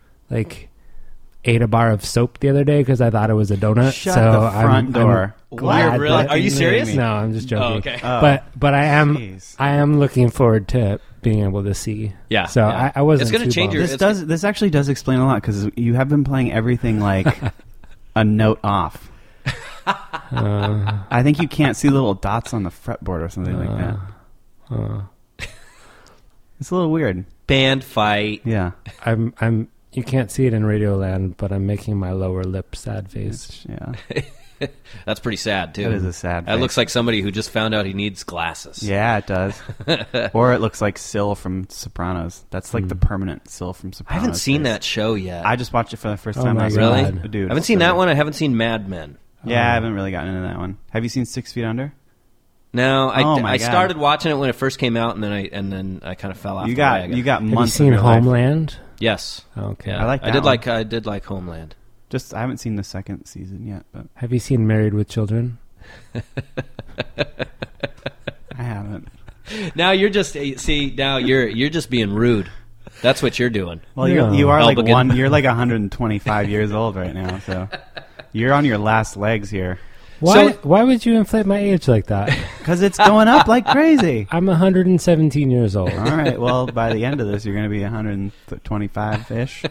ate a bar of soap the other day because I thought it was a donut. Shut so the front door. I'm glad Really? that- Are you serious? No, I'm just joking. Oh, okay. But I Jeez. am looking forward to being able to see. Yeah, So yeah. I wasn't. It's gonna too change bummed. your- This actually does explain a lot because you have been playing everything like a note off. I think you can't see little dots on the fretboard or something like that. It's a little weird. Band fight. Yeah. I'm. You can't see it in Radioland, but I'm making my lower lip sad face. Yeah. That's pretty sad too. That is a sad That face. looks like somebody who just found out he needs glasses. Yeah, it does. Or it looks like Syl from Sopranos. That's like the permanent Syl from I Sopranos. haven't seen face. that show yet. I just watched it for the first Oh time. my last Really? night. Dude, I haven't it's seen so that good. one. I haven't seen Mad Men. Yeah, I haven't really gotten into that one. Have you seen 6 Feet Under? No, Oh my I God. started watching it when it first came out, and then I kind of fell off. You the way. I got Have you months. seen of your life. Homeland? Yes. Okay. Yeah. I like that I did like Homeland. Just I haven't seen the second season yet, but Have you seen Married with Children? I haven't. Now you're just now you're just being rude. That's what you're doing. Well, No. you are like Elbigan. you're like 125 years old right now, so you're on your last legs here. Why would you inflate my age like that? Because it's going up like crazy. I'm 117 years old. All right. Well, by the end of this, you're going to be 125-ish.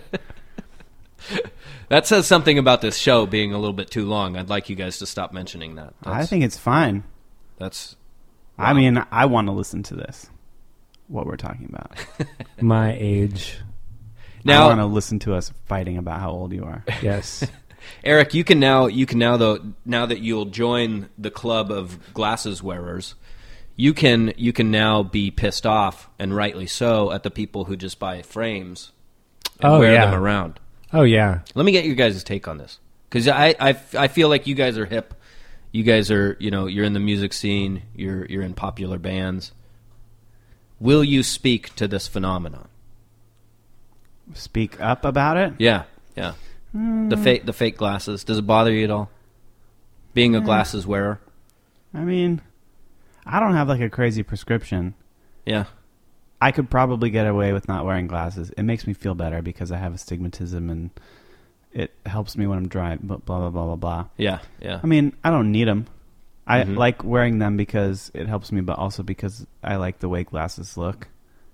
That says something about this show being a little bit too long. I'd like you guys to stop mentioning that. I think it's fine. That's. I mean, I want to listen to this. What we're talking about. My age. Now- I want to listen to us fighting about how old you are. Yes. Eric, you can now though now that you'll join the club of glasses wearers, you can now be pissed off, and rightly so, at the people who just buy frames and wear them around. Oh yeah. Let me get your guys' take on this, because I feel like you guys are hip. You guys are, you're in the music scene. You're in popular bands. Will you speak to this phenomenon? Speak up about it? Yeah. The fake glasses. Does it bother you at all? Being a glasses wearer? I mean, I don't have like a crazy prescription. Yeah. I could probably get away with not wearing glasses. It makes me feel better because I have astigmatism and it helps me when I'm driving, blah, blah, blah, blah, blah. Yeah. I mean, I don't need them. I like wearing them because it helps me, but also because I like the way glasses look.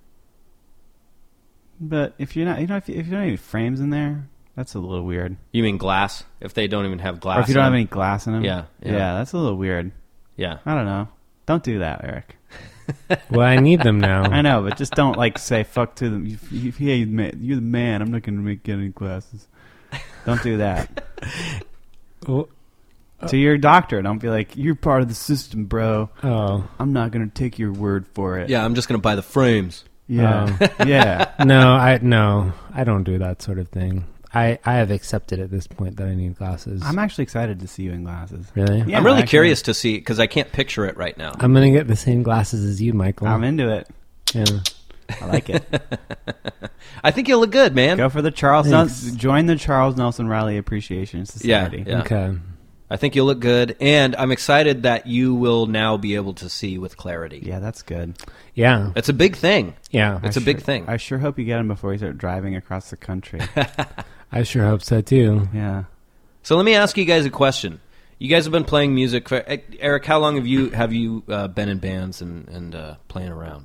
But if you're not, if you don't have any frames in there, that's a little weird. You mean glass? If they don't even have glass Or if you don't in have them? any glass in them. Yeah. Yeah, that's a little weird. Yeah. I don't know. Don't do that, Eric. Well, I need them now. I know, but just don't like say fuck to them. Hey, you're the man. I'm not going to get any glasses. Don't do that. Well, To your doctor, don't be like, you're part of the system, bro. oh. I'm not going to take your word for it. Yeah, I'm just going to buy the frames. Yeah. Yeah. No, I don't do that sort of thing. I have accepted at this point that I need glasses. I'm actually excited to see you in glasses. Really? Yeah, I'm really actually. curious to see, because I can't picture it right now. I'm gonna get the same glasses as you, Michael. I'm into it. Yeah. I like it. I think you'll look good, man. Go for the Charles Thanks. Nelson. Join the Charles Nelson Riley Appreciation Society. Yeah. Okay. I think you'll look good, and I'm excited that you will now be able to see with clarity. Yeah, that's good. Yeah. It's a big thing. Yeah. It's a big thing. I sure hope you get him before you start driving across the country. I sure hope so too. Yeah. So let me ask you guys a question. You guys have been playing music for Eric. How long have you been in bands and playing around?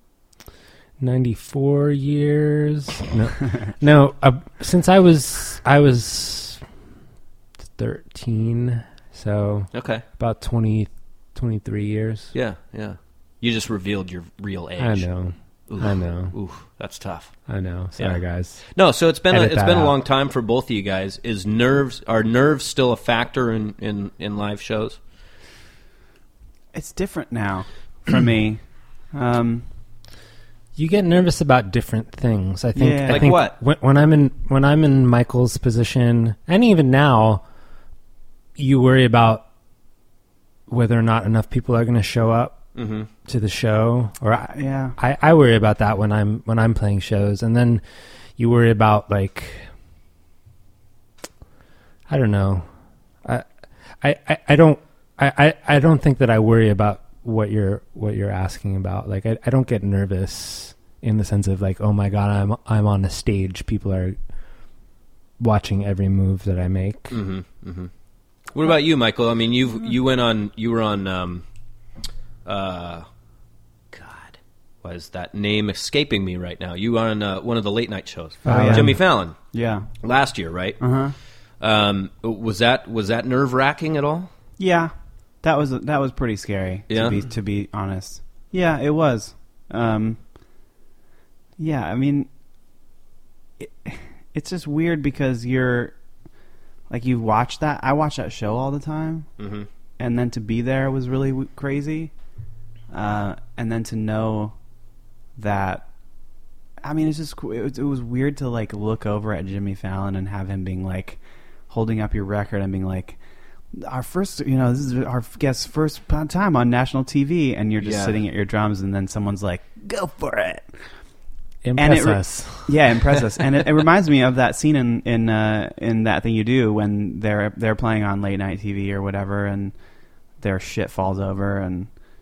94 years. No. Since I was 13, so Okay. about 23 years. Yeah. You just revealed your real age. I know. Oof. I know. Oof, that's tough. I know. Sorry, Yeah. guys. No, so it's been Edit it's that been a out. long time for both of you guys. Are nerves still a factor in live shows? It's different now for me. You get nervous about different things. I think. Yeah. I Like think what? When I'm in Michael's position, and even now, you worry about whether or not enough people are going to show up to the show. Or Yeah. I worry about that when I'm playing shows, and then you worry about like, I don't know. I don't think that I worry about what you're asking about. Like I don't get nervous in the sense of like, oh my God, I'm on a stage. People are watching every move that I make. Mm-hmm. Mm-hmm. What about you, Michael? I mean, you were on God, why is that name escaping me right now? You were on one of the late night shows, yeah. Jimmy Fallon, Yeah. last year, right? Uh-huh. Was that nerve wracking at all? Yeah. That was pretty scary, Yeah? to be honest. Yeah, it was. Yeah, I mean, it's just weird because you're, like, you watch that. I watch that show all the time. Mm-hmm. And then to be there was really crazy. And then to know that, I mean, it's just, it was weird to, like, look over at Jimmy Fallon and have him being, like, holding up your record and being like, our first, this is our guest's first time on national TV, and you're just sitting at your drums, and then someone's like, go for it. Impress us. Yeah, impress us. And it reminds me of that scene in That Thing You Do when they're playing on late night TV or whatever, and their shit falls over, and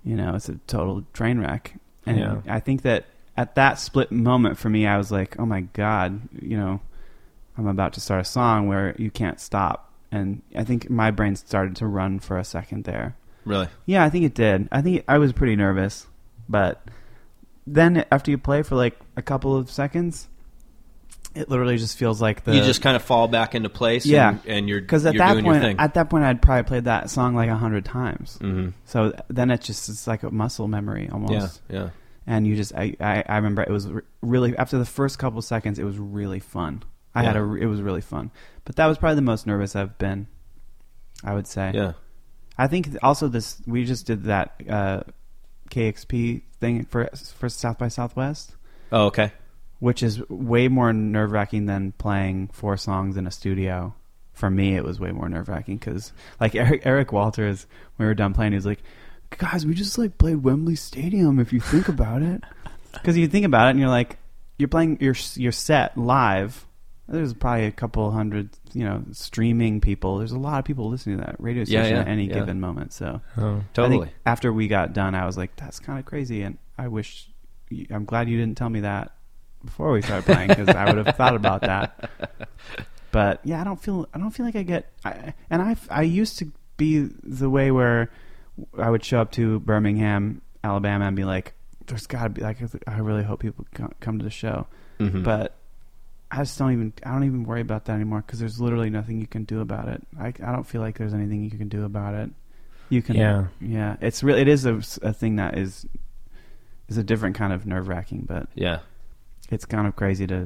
it's a total train wreck. And Yeah. I think that at that split moment for me, I was like, oh my God, I'm about to start a song where you can't stop. And I think my brain started to run for a second there. Really? Yeah, I think it did. I think I was pretty nervous. But then after you play for like a couple of seconds, it literally just feels like you just kind of fall back into place. Yeah, and you're because at you're that doing your point, thing. at that point, I'd probably played that song like 100 times. Mm-hmm. So then it's like a muscle memory almost. Yeah. And you just, I remember it was really, after the first couple seconds, it was really fun. It was really fun. But that was probably the most nervous I've been, I would say. Yeah. I think also we just did that KXP thing for South by Southwest, Oh, okay. which is way more nerve-wracking than playing 4 songs in a studio. For me, it was way more nerve-wracking because, like, Eric Walters, when we were done playing, he was like, guys, we just like played Wembley Stadium if you think about it. Because you think about it and you're like, you're playing your set live. There's probably a couple hundred, streaming people. There's a lot of people listening to that radio station at any given moment. So Totally. I think after we got done, I was like, that's kind of crazy. And I'm glad you didn't tell me that before we started playing because I would have thought about that. But yeah, I don't feel like I get, I used to be the way where I would show up to Birmingham, Alabama, and be like, "There's got to be like, I really hope people come to the show." Mm-hmm. But I don't even worry about that anymore because there's literally nothing you can do about it. I don't feel like there's anything you can do about it. You can, yeah. It is a thing that is a different kind of nerve wracking, but Yeah. it's kind of crazy to,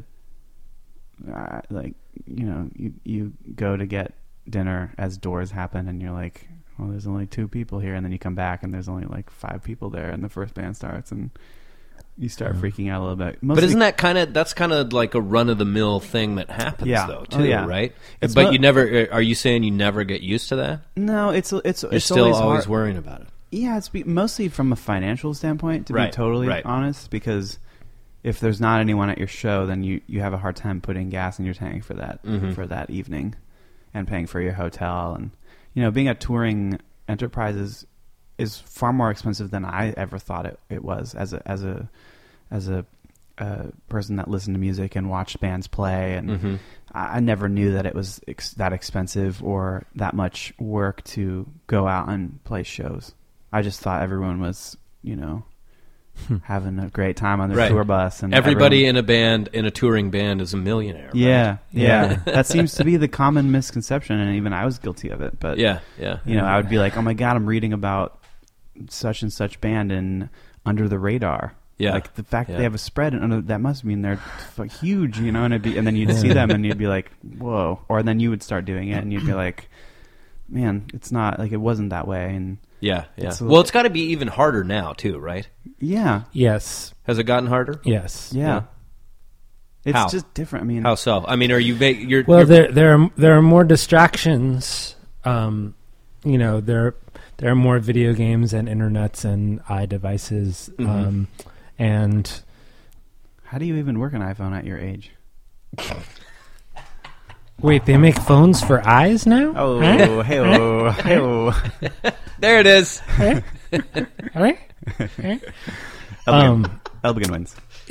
you go to get dinner as doors happen, and you're like, well, there's only 2 people here, and then you come back and there's only like 5 people there, and the first band starts, and you start freaking out a little bit. But isn't that's kind of like a run of the mill thing that happens though too, right? But you never, are you saying you never get used to that? No, it's You're still always worrying about it. Yeah, it's mostly from a financial standpoint, to be totally honest, because if there's not anyone at your show, then you have a hard time putting gas in your tank for that for that evening, and paying for your hotel. And being a touring enterprise is far more expensive than I ever thought it was as a person that listened to music and watched bands play, and I never knew that it was that expensive or that much work to go out and play shows. I just thought everyone was having a great time on their tour bus, and everybody in a touring band is a millionaire. Right? Yeah. That seems to be the common misconception, and even I was guilty of it. But I would be like, oh my God, I'm reading about such and such band in Under the Radar. Yeah, like the fact that they have a spread, and that must mean they're huge, and then you'd see them and you'd be like, whoa, or then you would start doing it and you'd be like, man, it's not like it wasn't that way. And it's got to be even harder now too, right? Yeah. Yes. Has it gotten harder? Yes. Yeah. It's How? just different. I mean, how so? I mean, are you? There are more distractions. There are more video games and internets and iDevices. And how do you even work an iPhone at your age? Wait, they make phones for eyes now? Oh, huh? hey-oh. There it is. Right? Elbgen wins.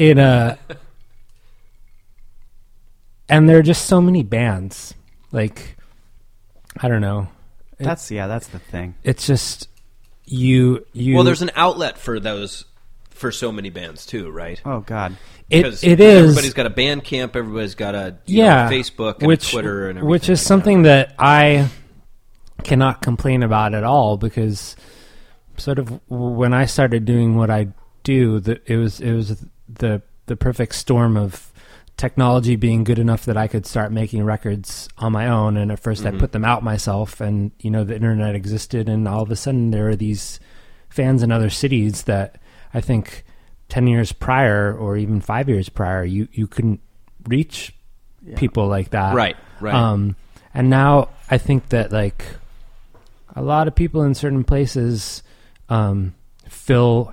And there are just so many bands. Like, I don't know. That's the thing. It's just you. Well, there's an outlet for those. For so many bands too, right? Oh God, it is. Everybody's got a Bandcamp. Everybody's got a Facebook and Twitter and everything. Which is something that I cannot complain about at all, because sort of when I started doing what I do, it was the perfect storm of technology being good enough that I could start making records on my own. And at first I put them out myself, and the internet existed, and all of a sudden there are these fans in other cities that I think 10 years prior or even 5 years prior, you couldn't reach people like that. Right. And now I think that like a lot of people in certain places fill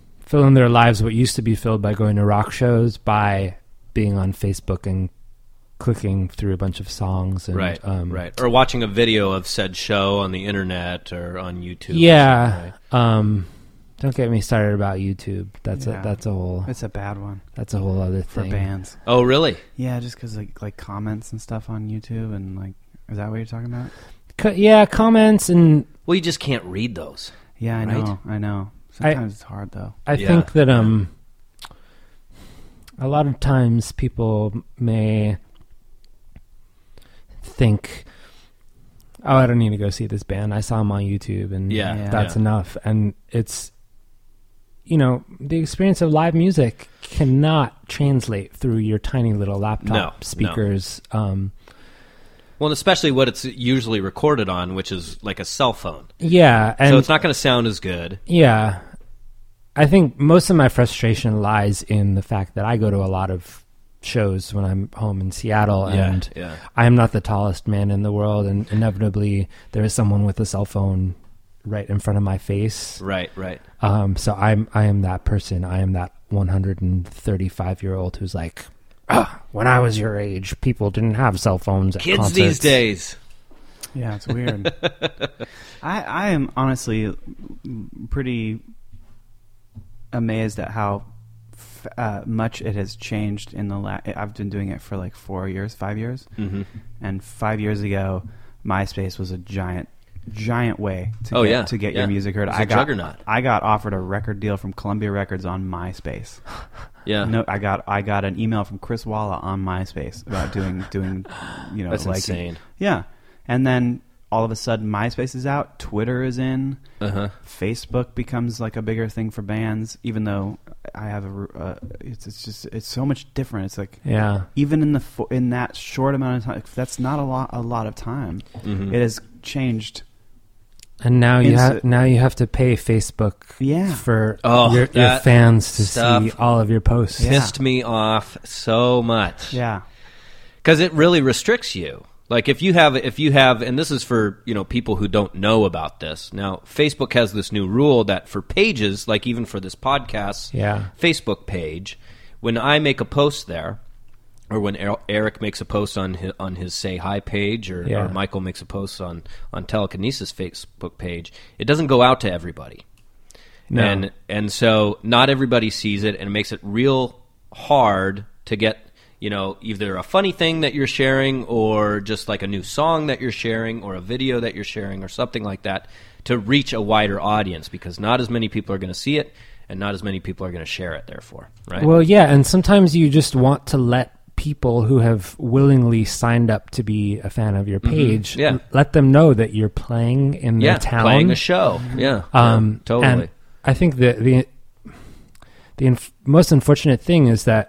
in their lives what used to be filled by going to rock shows, by being on Facebook and clicking through a bunch of songs. And, right. Or watching a video of said show on the internet or on YouTube. Yeah. Don't get me started about YouTube. That's a whole. It's a bad one. That's a whole other thing for bands. Oh, really? Yeah, just because like comments and stuff on YouTube and like, is that what you're talking about? Yeah, comments and. Well, you just can't read those. Yeah, I know. Sometimes it's hard though. I think that a lot of times people may think, oh, I don't need to go see this band. I saw them on YouTube, and that's enough. And it's, the experience of live music cannot translate through your tiny little laptop speakers. No. Well, especially what it's usually recorded on, which is like a cell phone. Yeah. And so it's not going to sound as good. Yeah. I think most of my frustration lies in the fact that I go to a lot of shows when I'm home in Seattle, and I am not the tallest man in the world, and inevitably there is someone with a cell phone right in front of my face. Right. So I am that person. I am that 135-year-old who's like, when I was your age, people didn't have cell phones at kids concerts. These days. Yeah, it's weird. I am honestly pretty amazed at how much it has changed in the I've been doing it for like 5 years, and 5 years ago, MySpace was a giant way to get your music heard. I got offered a record deal from Columbia Records on MySpace. Yeah. No, I got an email from Chris Walla on MySpace about doing that's insane. Yeah, and then all of a sudden MySpace is out, Twitter is in, Facebook becomes like a bigger thing for bands. Even though I have it's so much different. It's like even in that short amount of time, that's not a lot of time. It has changed. And now you have to pay Facebook for your fans to see all of your posts. Pissed me off so much. Yeah, because it really restricts you. Like if you have, and this is for people who don't know about this. Now Facebook has this new rule that for pages, like even for this podcast, Facebook page, when I make a post there, or when Eric makes a post on his Say Hi page, or Michael makes a post on Telekinesis Facebook page, it doesn't go out to everybody. No. And so not everybody sees it, and it makes it real hard to get either a funny thing that you're sharing, or just like a new song that you're sharing, or a video that you're sharing, or something like that, to reach a wider audience, because not as many people are going to see it, and not as many people are going to share it, therefore. Right? Well, yeah, and sometimes you just want to let people who have willingly signed up to be a fan of your page, let them know that you're playing in their town. Playing a show. Totally. And I think that the most unfortunate thing is that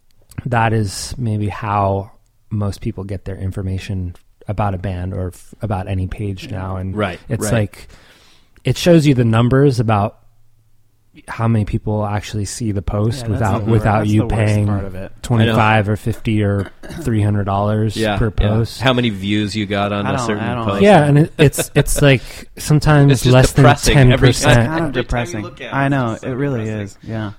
is maybe how most people get their information about a band or about any page now. And it's like, it shows you the numbers about how many people actually see the post without you paying $25 or $50 or $300 per post. How many views you got on a certain post? Yeah, and it's like sometimes it's less than 10%. It's kind of depressing. I know, it really is. Yeah.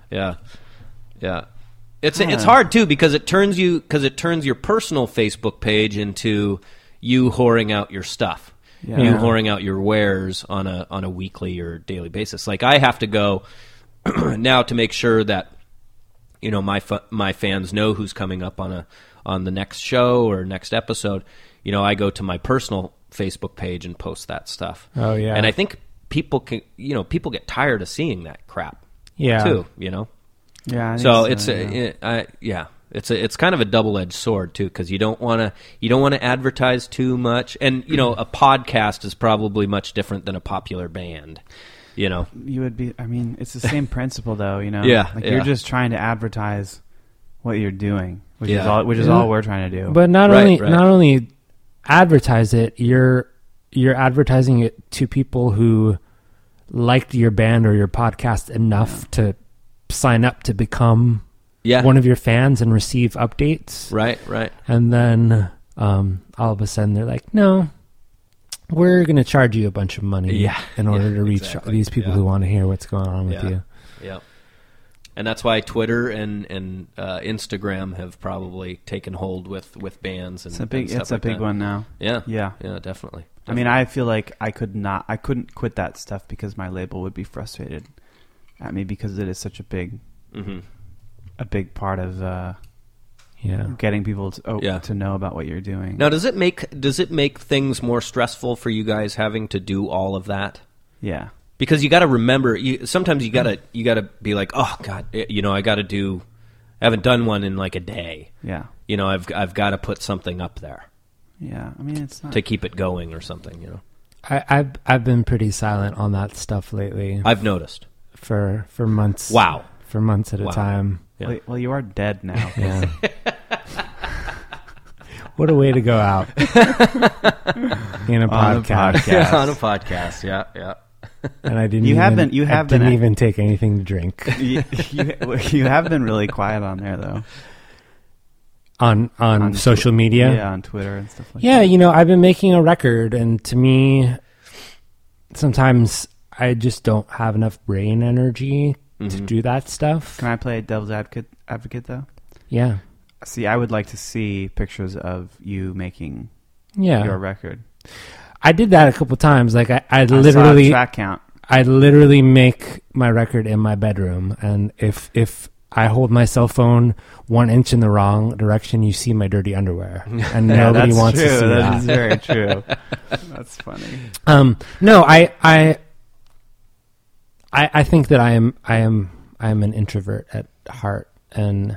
It's hard too, because it turns your personal Facebook page into you whoring out your stuff. You whoring out your wares on a weekly or daily basis. Like I have to go now to make sure that my fans know who's coming up on the next show or next episode. I go to my personal Facebook page and post that stuff. Oh yeah, and I think people get tired of seeing that crap. Yeah, too. Yeah. So it's kind of a double-edged sword too, because you don't want to advertise too much, and a podcast is probably much different than a popular band. You would be. I mean, it's the same principle, though. You're just trying to advertise what you're doing, which is all we're trying to do. But not only advertise it, you're advertising it to people who liked your band or your podcast enough to sign up to become one of your fans and receive updates. Right. And then all of a sudden they're like, no, we're going to charge you a bunch of money in order to reach these people who want to hear what's going on with you. Yeah. And that's why Twitter and Instagram have probably taken hold with bands and It's a big one now. Yeah, Yeah. definitely. I mean, I feel like I couldn't quit that stuff because my label would be frustrated at me because it is such a big part of getting people to know about what you're doing. Now, does it make things more stressful for you guys having to do all of that? Yeah. Because you got to remember, sometimes you got to be like, oh God, I haven't done one in like a day. Yeah. I've got to put something up there. Yeah. I mean, it's not to keep it going or something. I've been pretty silent on that stuff lately. I've noticed for months. Wow. For months at a time. Yeah. Well, you are dead now. Yeah. What a way to go out in a podcast. On a podcast, yeah. And I didn't. You have been even take anything to drink. you have been really quiet on there though. On social media, yeah, on Twitter and stuff like that. Yeah, I've been making a record, and to me, sometimes I just don't have enough brain energy to do that stuff. Can I play devil's advocate though? Yeah. See, I would like to see pictures of you making your record. I did that a couple times. Like I literally saw a track count. I literally make my record in my bedroom, and if I hold my cell phone 1 inch in the wrong direction, you see my dirty underwear, and nobody wants to see that. That is very true. That's funny. No, I think that I am an introvert at heart, and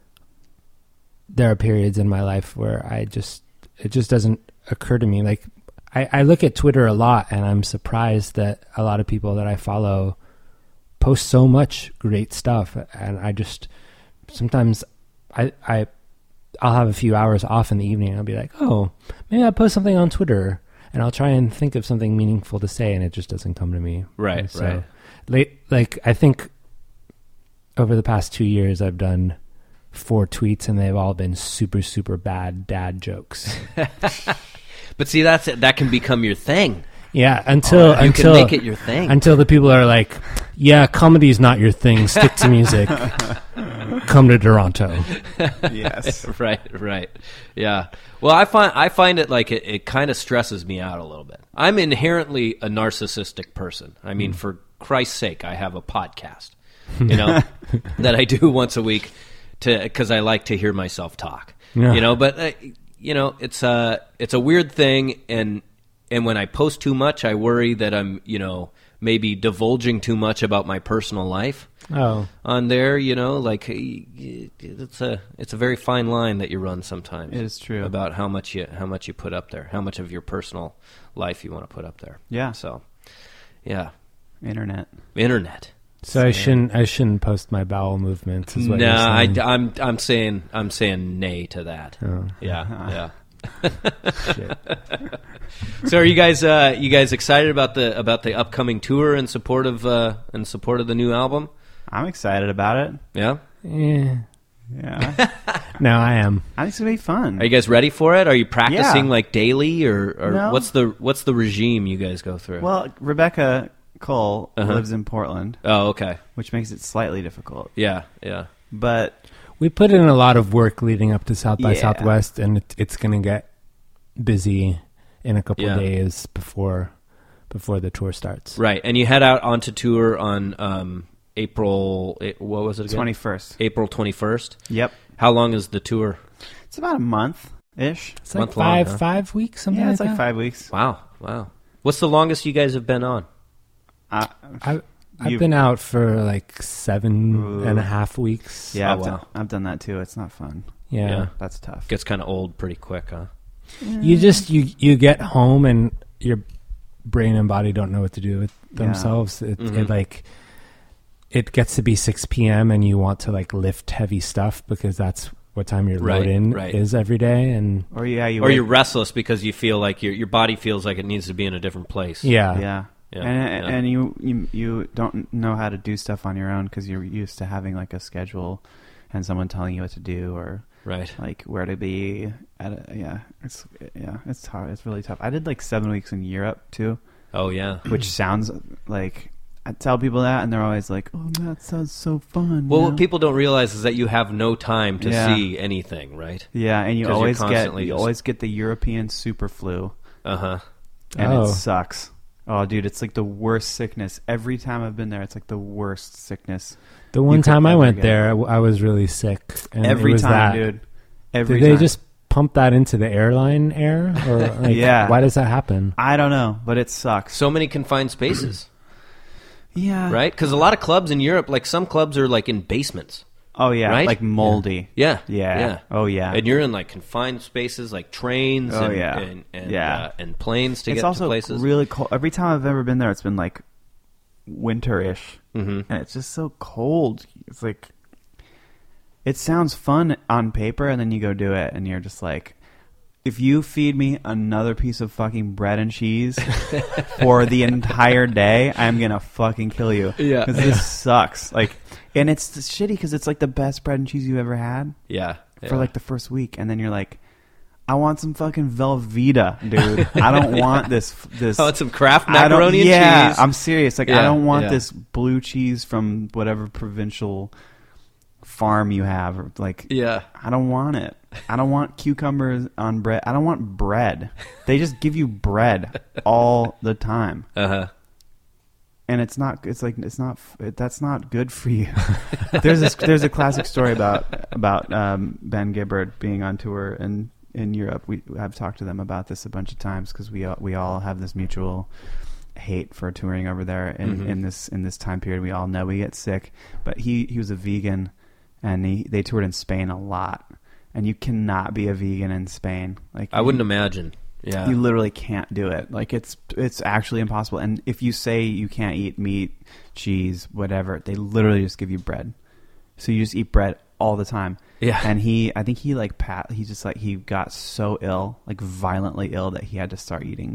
there are periods in my life where it just doesn't occur to me. Like I look at Twitter a lot, and I'm surprised that a lot of people that I follow post so much great stuff, and I just sometimes I'll have a few hours off in the evening, and I'll be like, oh, maybe I'll post something on Twitter, and I'll try and think of something meaningful to say, and it just doesn't come to me. Right. Like I think over the past 2 years, I've done 4 tweets, and they've all been super, super bad dad jokes. But see, that can become your thing. Yeah, until can make it your thing. Until the people are like, yeah, comedy's not your thing. Stick to music. Come to Toronto. Yes. Right. Yeah. Well, I find it like it kind of stresses me out a little bit. I'm inherently a narcissistic person. I mean, for Christ's sake, I have a podcast, that I do once a week because I like to hear myself talk. Yeah. But it's a weird thing, and when I post too much, I worry that I'm, maybe divulging too much about my personal life on there, like it's a very fine line that you run sometimes. It is true. About how much you put up there, how much of your personal life you want to put up there. Yeah. So, yeah. Internet. So I shouldn't post my bowel movements. Is what you're saying. I'm saying nay to that. Oh. Yeah. Shit. So are you guys excited about the upcoming tour in support of the new album? I'm excited about it. Yeah. Yeah. No, I am. I think it's gonna be fun. Are you guys ready for it? Are you practicing Yeah. like daily, or No. what's the regime you guys go through? Well, Rebecca Cole lives in Portland, Oh, okay. which makes it slightly difficult. Yeah. But We put in a lot of work leading up to South by Yeah. Southwest, and it's going to get busy in a couple Yeah. days before the tour starts. Right. And you head out onto tour on April. What was it again? 21st. April 21st. Yep. How long is the tour? It's about a month-ish. It's like Month long, huh? 5 weeks, something Yeah, it's like like that. 5 weeks. Wow. What's the longest you guys have been on? I've You- been out for like 7.5 weeks. Yeah, Oh, wow. I've done that too. It's not fun. Yeah. That's tough. Gets kind of old pretty quick, huh? You just you get home and your brain and body don't know what to do with themselves. It gets to be 6 p.m. and you want to like lift heavy stuff because that's what time your Right, load in right. is every day. And Or you Or wake- you're restless because you feel like your body feels like it needs to be in a different place. yeah. Yeah. And you don't know how to do stuff on your own because you're used to having like a schedule and someone telling you what to do or Right. like where to be it's hard. It's really tough. I did like 7 weeks in Europe too, Oh yeah. which sounds like I tell people that, and they're always like, "Oh, that sounds so fun." Well, you what know? people don't realize is that you have no time to Yeah. see anything, right? Yeah, and you 'Cause you're always constantly just- always get the European super flu, Uh-huh. and Oh. it sucks. Oh, dude, it's like the worst sickness. Every time I've been there, it's like the worst sickness. The one You could time I ever went get. there, I was really sick. And Every it was time, that. dude. Every Did time. they just pump that into the airline air? Or like, Yeah. why does that happen? I don't know, but it sucks. So many confined spaces, Yeah. right? Because a lot of clubs in Europe, like some clubs are like in basements. Oh yeah, Right? like moldy. Yeah. Yeah. Oh yeah. And you're in like confined spaces like trains Oh, and, yeah. and Yeah. and planes to It's get also to places. really cold. Every time I've ever been there, it's been like winterish, Mhm. and it's just so cold. It's like it sounds fun on paper, and then you go do it, and you're just like, if you feed me another piece of fucking bread and cheese for the entire day, I'm gonna fucking kill you. Yeah. because this sucks. Like, and it's shitty because it's like the best bread and cheese you ever had Yeah. for like the first week, and then you're like, I want some fucking Velveeta, dude. I don't want this. I want some Kraft I don't- macaroni and yeah, cheese. I'm serious. Like, I Yeah, don't want yeah. this blue cheese from whatever provincial farm you have. Or like, Yeah. I don't want it. I don't want cucumbers on bread. I don't want bread. They just give you bread all the time, Uh-huh. and it's not. It's like it's not. That's not good for you. There's a classic story about Ben Gibbard being on tour in Europe. I've talked to them about this a bunch of times because we all have this mutual hate for touring over there in this time period. We all know we get sick, but he was a vegan, and they toured in Spain a lot, and you cannot be a vegan in Spain. Like, I wouldn't imagine. Yeah. you literally can't do it. Like, it's actually impossible. And if you say you can't eat meat, cheese, whatever, they literally just give you bread. So you just eat bread all the time. Yeah. And I think he got so ill, like violently ill, that he had to start eating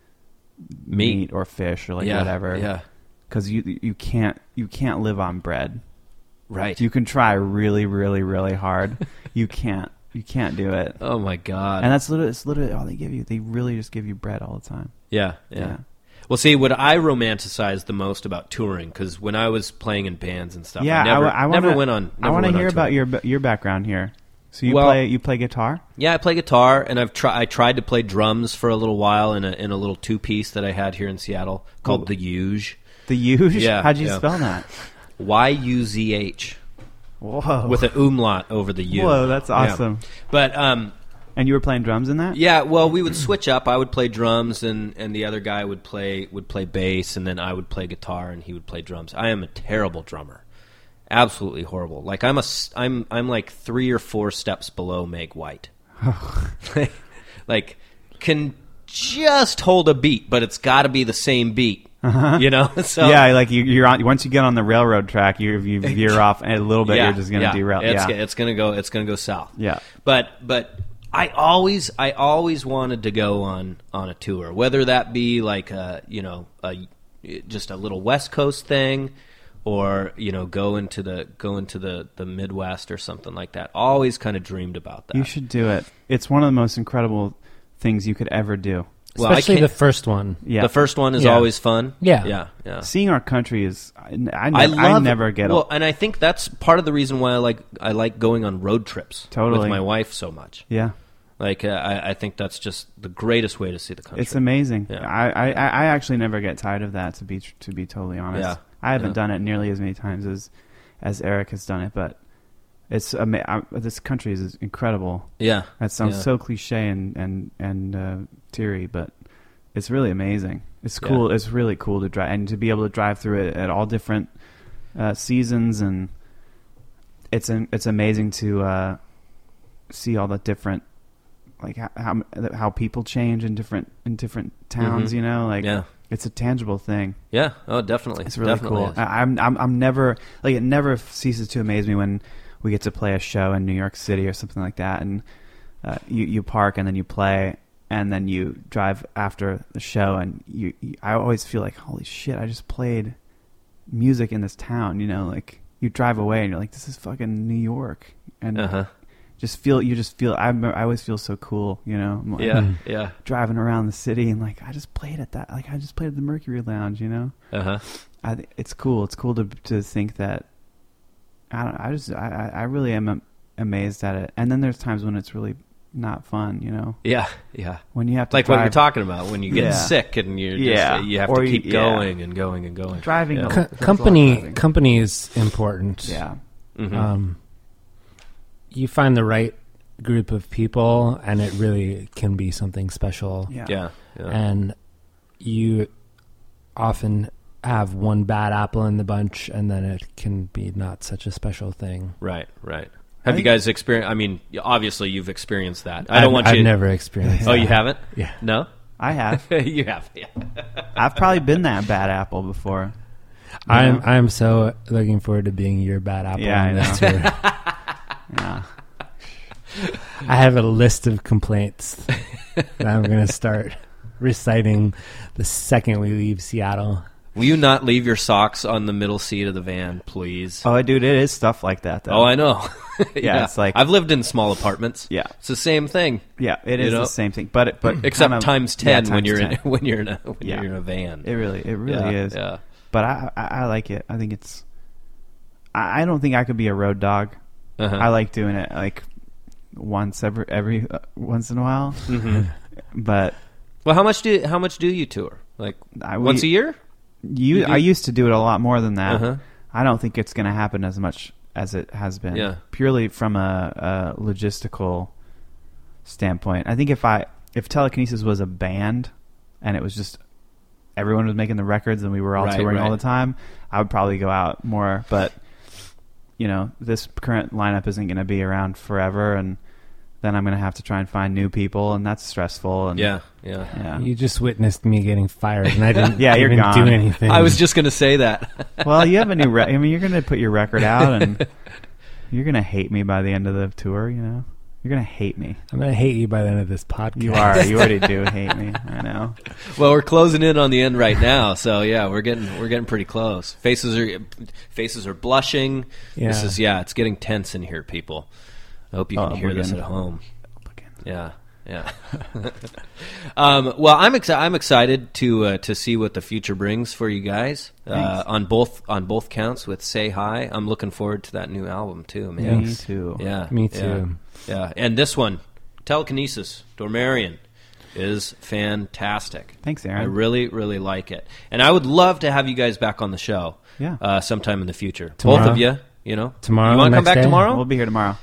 meat or fish or like yeah. whatever. Yeah. Because you can't live on bread. Right. You can try really, really, really hard. You can't do it. Oh my God. And it's literally all they give you. They really just give you bread all the time. Yeah. Well, see, what I romanticize the most about touring, because when I was playing in bands and stuff, Yeah, I never went on. I want to hear about tour. your background here. So Well- you play guitar? Yeah, I play guitar, and I tried to play drums for a little while in a little 2-piece that I had here in Seattle called the Yuge. The Yuge? Yeah, How'd you yeah. spell that? YUZH Whoa. with an umlaut over the U. Whoa, that's Yeah. awesome. But And you were playing drums in that? yeah, well, we would switch up. I would play drums, and the other guy would play bass, and then I would play guitar, and he would play drums. I am a terrible drummer, absolutely horrible. Like I'm like 3 or 4 steps below Meg White. Like can just hold a beat, but it's got to be the same beat. You know, so Yeah, like you're on. Once you get on the railroad track, you veer off a little bit. yeah, You're just gonna derail. It's gonna go south. Yeah. But I always wanted to go on a tour, whether that be like just a little West Coast thing, or go into the Midwest or something like that. Always kind of dreamed about that. You should do it. It's one of the most incredible things you could ever do. Well, I Especially can't- the first one. Yeah. The first one is Yeah. always fun. Yeah. Yeah. Seeing our country is. I love never get well, and I think that's part of the reason why I like going on road trips Totally. with my wife so much. Yeah. Like I think that's just the greatest way to see the country. It's amazing. Yeah. I actually never get tired of that. To be totally honest, Yeah. I haven't Yeah. done it nearly as many times as Eric has done it, but it's this country is incredible. Yeah. That sounds Yeah. so cliche and teary, but it's really amazing. It's cool. Yeah. It's really cool to drive and to be able to drive through it at all different seasons, and it's amazing to see all the different, like how people change in different towns. Mhm. You know, like Yeah. it's a tangible thing. Yeah. Oh, definitely. It's really Definitely cool. is. I'm never like, it never ceases to amaze me when we get to play a show in New York City or something like that, and you park and then you play and then you drive after the show, and I always feel like, holy shit, I just played music in this town. You know, like you drive away and you're like, this is fucking New York, and Uh-huh. just feel. I always feel so cool, you know. I'm like, Yeah. driving around the city and like I just played at the Mercury Lounge, you know. It's cool. It's cool to think that. I really am amazed at it. And then there's times when it's really not fun, you know. Yeah. When you have to like drive, what you're talking about, when you get sick and you're just, you have to keep going and going and going. Driving. Company is important. Yeah. You find the right group of people, and it really can be something special. Yeah. And you often have one bad apple in the bunch, and then it can be not such a special thing. Right. Have you guys experienced? I mean, obviously you've experienced that. I've never experienced. Oh, you haven't? Yeah. No. I have. You have. Yeah. I've probably been that bad apple before. I'm so looking forward to being your bad apple. Yeah, on I this know. tour. Yeah. I have a list of complaints that I'm going to start reciting the second we leave Seattle. Will you not leave your socks on the middle seat of the van, please? Oh, dude, it is stuff like that, though. Oh, I know. Yeah, it's like I've lived in small apartments. Yeah, it's the same thing. Yeah, it is the same thing, but except kind of, times 10 when you're 10. you're in a van. It really is. Yeah. But I like it. I think it's. I don't think I could be a road dog. I like doing it like once every once in a while. But well, how much do you tour? Like once a year? I used to do it a lot more than that. I don't think it's going to happen as much as it has been. Yeah. Purely from a logistical standpoint. I think if Telekinesis was a band and it was just everyone was making the records and we were all touring all the time, I would probably go out more. But you know, this current lineup isn't going to be around forever, and then I'm going to have to try and find new people, and that's stressful. And Yeah. You just witnessed me getting fired, and I didn't you're even gone. do anything. I was just going to say that. Well, you have a new I mean, you're going to put your record out, and you're going to hate me by the end of the tour, you know? You're going to hate me. I'm going to hate you by the end of this podcast. You are. You already do hate me. I know. Well, we're closing in on the end right now, so yeah, we're getting pretty close. Faces are blushing. Yeah. It's getting tense in here, people. I hope you can hear this at home. Yeah. Well, I'm excited to see what the future brings for you guys on both counts with Say Hi. I'm looking forward to that new album too, man. Me too. Yeah, Me too. Yeah, and this one, Telekinesis, Dormarian, is fantastic. Thanks, Aaron. I really, really like it, and I would love to have you guys back on the show. Yeah. Sometime in the future. Tomorrow? Both of you. You know, Tomorrow, You want to come next back day? tomorrow? We'll be here tomorrow.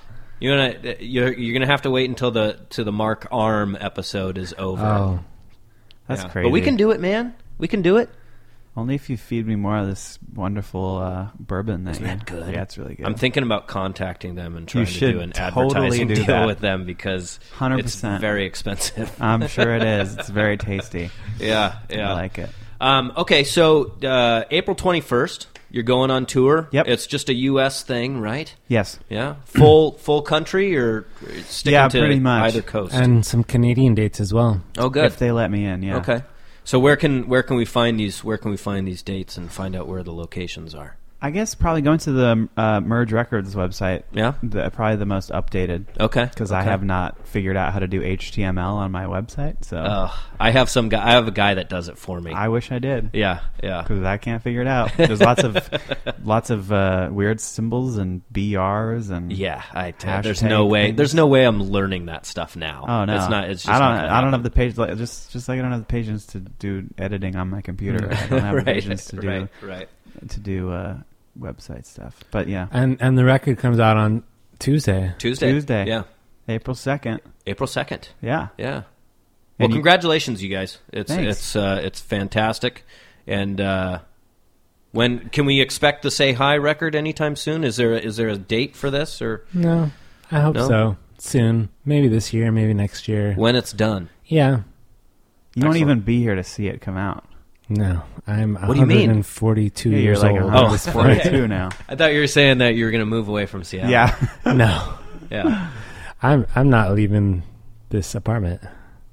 You're gonna have to wait until the Mark Arm episode is over. Oh, That's Yeah. crazy. But we can do it, man. We can do it. Only if you feed me more of this wonderful bourbon. Isn't that good? Yeah, it's really good. I'm thinking about contacting them and trying to should do an totally advertising do deal that. with them because 100%. it's very expensive. I'm sure it is. It's very tasty. Yeah. I like it. Okay, so April 21st, you're going on tour. Yep. It's just a U.S. thing, right? Yes. Yeah. Full country or sticking to pretty much. either coast? and some Canadian dates as well. Oh, good. If they let me in, yeah. Okay. So where can we find these dates and find out where the locations are? I guess probably going to the Merge Records website. Yeah. Probably the most updated. Okay. Because I have not figured out how to do HTML on my website. So I have a guy that does it for me. I wish I did. Yeah. Because I can't figure it out. There's lots of weird symbols and BRs and Yeah, there's hashtag no way. things. There's no way I'm learning that stuff now. Oh no, it's not. It's just I don't have the page. Just like I don't have the patience to do editing on my computer. I don't have the patience to do right. website stuff. But yeah, And the record comes out on Tuesday. Tuesday. Yeah, April 2nd. April 2nd. Yeah. Yeah. Well, And congratulations, you guys. Thanks. It's fantastic. And when can we expect the Say Hi record anytime soon? Is there a date for this or No, I hope No? so. Soon. Maybe this year, maybe next year. when it's done? Yeah. You won't Excellent. even be here to see it come out. No, I'm What do you mean? 142 Yeah, you're years like old. 142 now. I thought you were saying that you were going to move away from Seattle. Yeah. No, Yeah. I'm not leaving this apartment.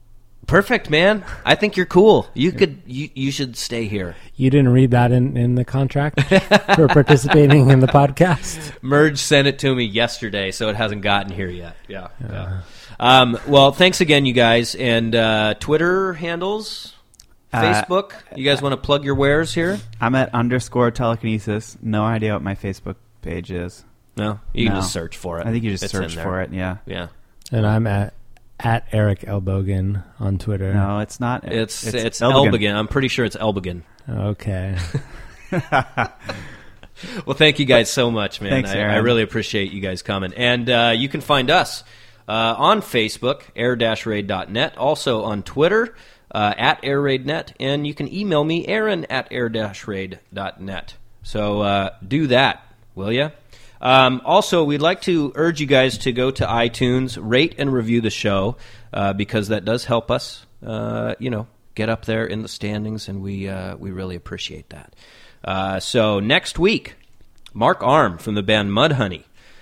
Perfect, man. I think you're cool. You should stay here. You didn't read that in the contract for participating in the podcast? Merge sent it to me yesterday, so it hasn't gotten here yet. Yeah. Well, thanks again, you guys. And Twitter handles, Facebook. You guys want to plug your wares here? I'm at _telekinesis. No idea what my Facebook page is. No? You can just search for it. I think you just It's search in there. for it, yeah. Yeah. And I'm at Eric Elbogen on Twitter. No, it's not. It's Elbogen. Elbogen. I'm pretty sure it's Elbogen. Okay. Well, thank you guys so much, man. Thanks, I Aaron. really appreciate you guys coming. And you can find us on Facebook, air-raid.net, also on Twitter, at airraidnet, and you can email me, Aaron, at air-raid.net. So do that, will you? Also, we'd like to urge you guys to go to iTunes, rate and review the show, because that does help us, get up there in the standings, and we really appreciate that. So next week, Mark Arm from the band Mudhoney,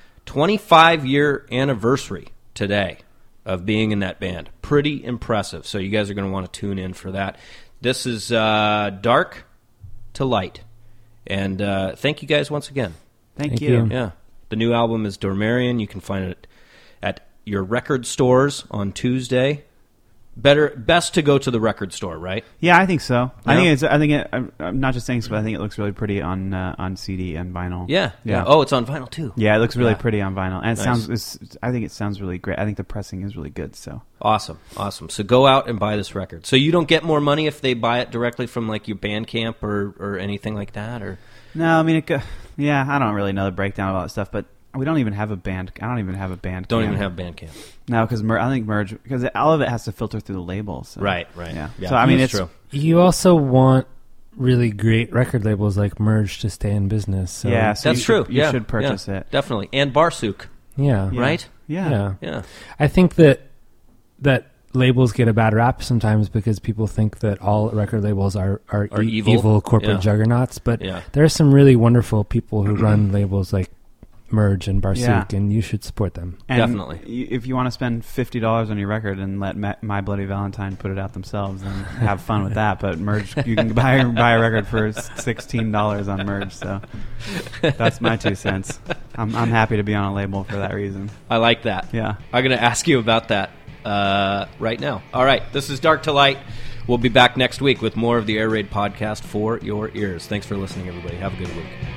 25-year anniversary today of being in that band. Pretty impressive. So you guys are going to want to tune in for that. This is Dark to Light. And thank you guys once again. Thank Thank you. you. Yeah. The new album is Dormarian. You can find it at your record stores on Tuesday. Best to go to the record store, right? Yeah, I think so. Yeah. I'm not just saying so, but I think it looks really pretty on CD and vinyl. Yeah. Yeah. Oh, it's on vinyl too. Yeah, it looks really Yeah. pretty on vinyl, and it Nice. I think it sounds really great. I think the pressing is really good. So Awesome. So go out and buy this record. So you don't get more money if they buy it directly from like your Bandcamp or anything like that, or no, I mean, I don't really know the breakdown of all that stuff, but we don't even have a band. I don't even have a band. don't even have Bandcamp. No, because I think Merge, because all of it has to filter through the label. So. Right. Yeah. Yeah, So I mean, that's it's true. You also want really great record labels like Merge to stay in business. So yeah. So That's you true. Should, you Yeah. should purchase Yeah. it. Definitely. And Barsuk, Yeah. Yeah. right? Yeah. Yeah. I think that labels get a bad rap sometimes because people think that all record labels are evil. corporate Yeah. juggernauts. But Yeah. there are some really wonderful people who run labels like Merge and Barsuk, Yeah. and you should support them. And Definitely. If you want to spend $50 on your record and let My Bloody Valentine put it out themselves, then have fun with that. But Merge, you can buy a record for $16 on Merge. So that's my 2 cents. I'm happy to be on a label for that reason. I like that. Yeah. I'm going to ask you about that right now. All right. This is Dark to Light. We'll be back next week with more of the Air Raid podcast for your ears. Thanks for listening, everybody. Have a good week.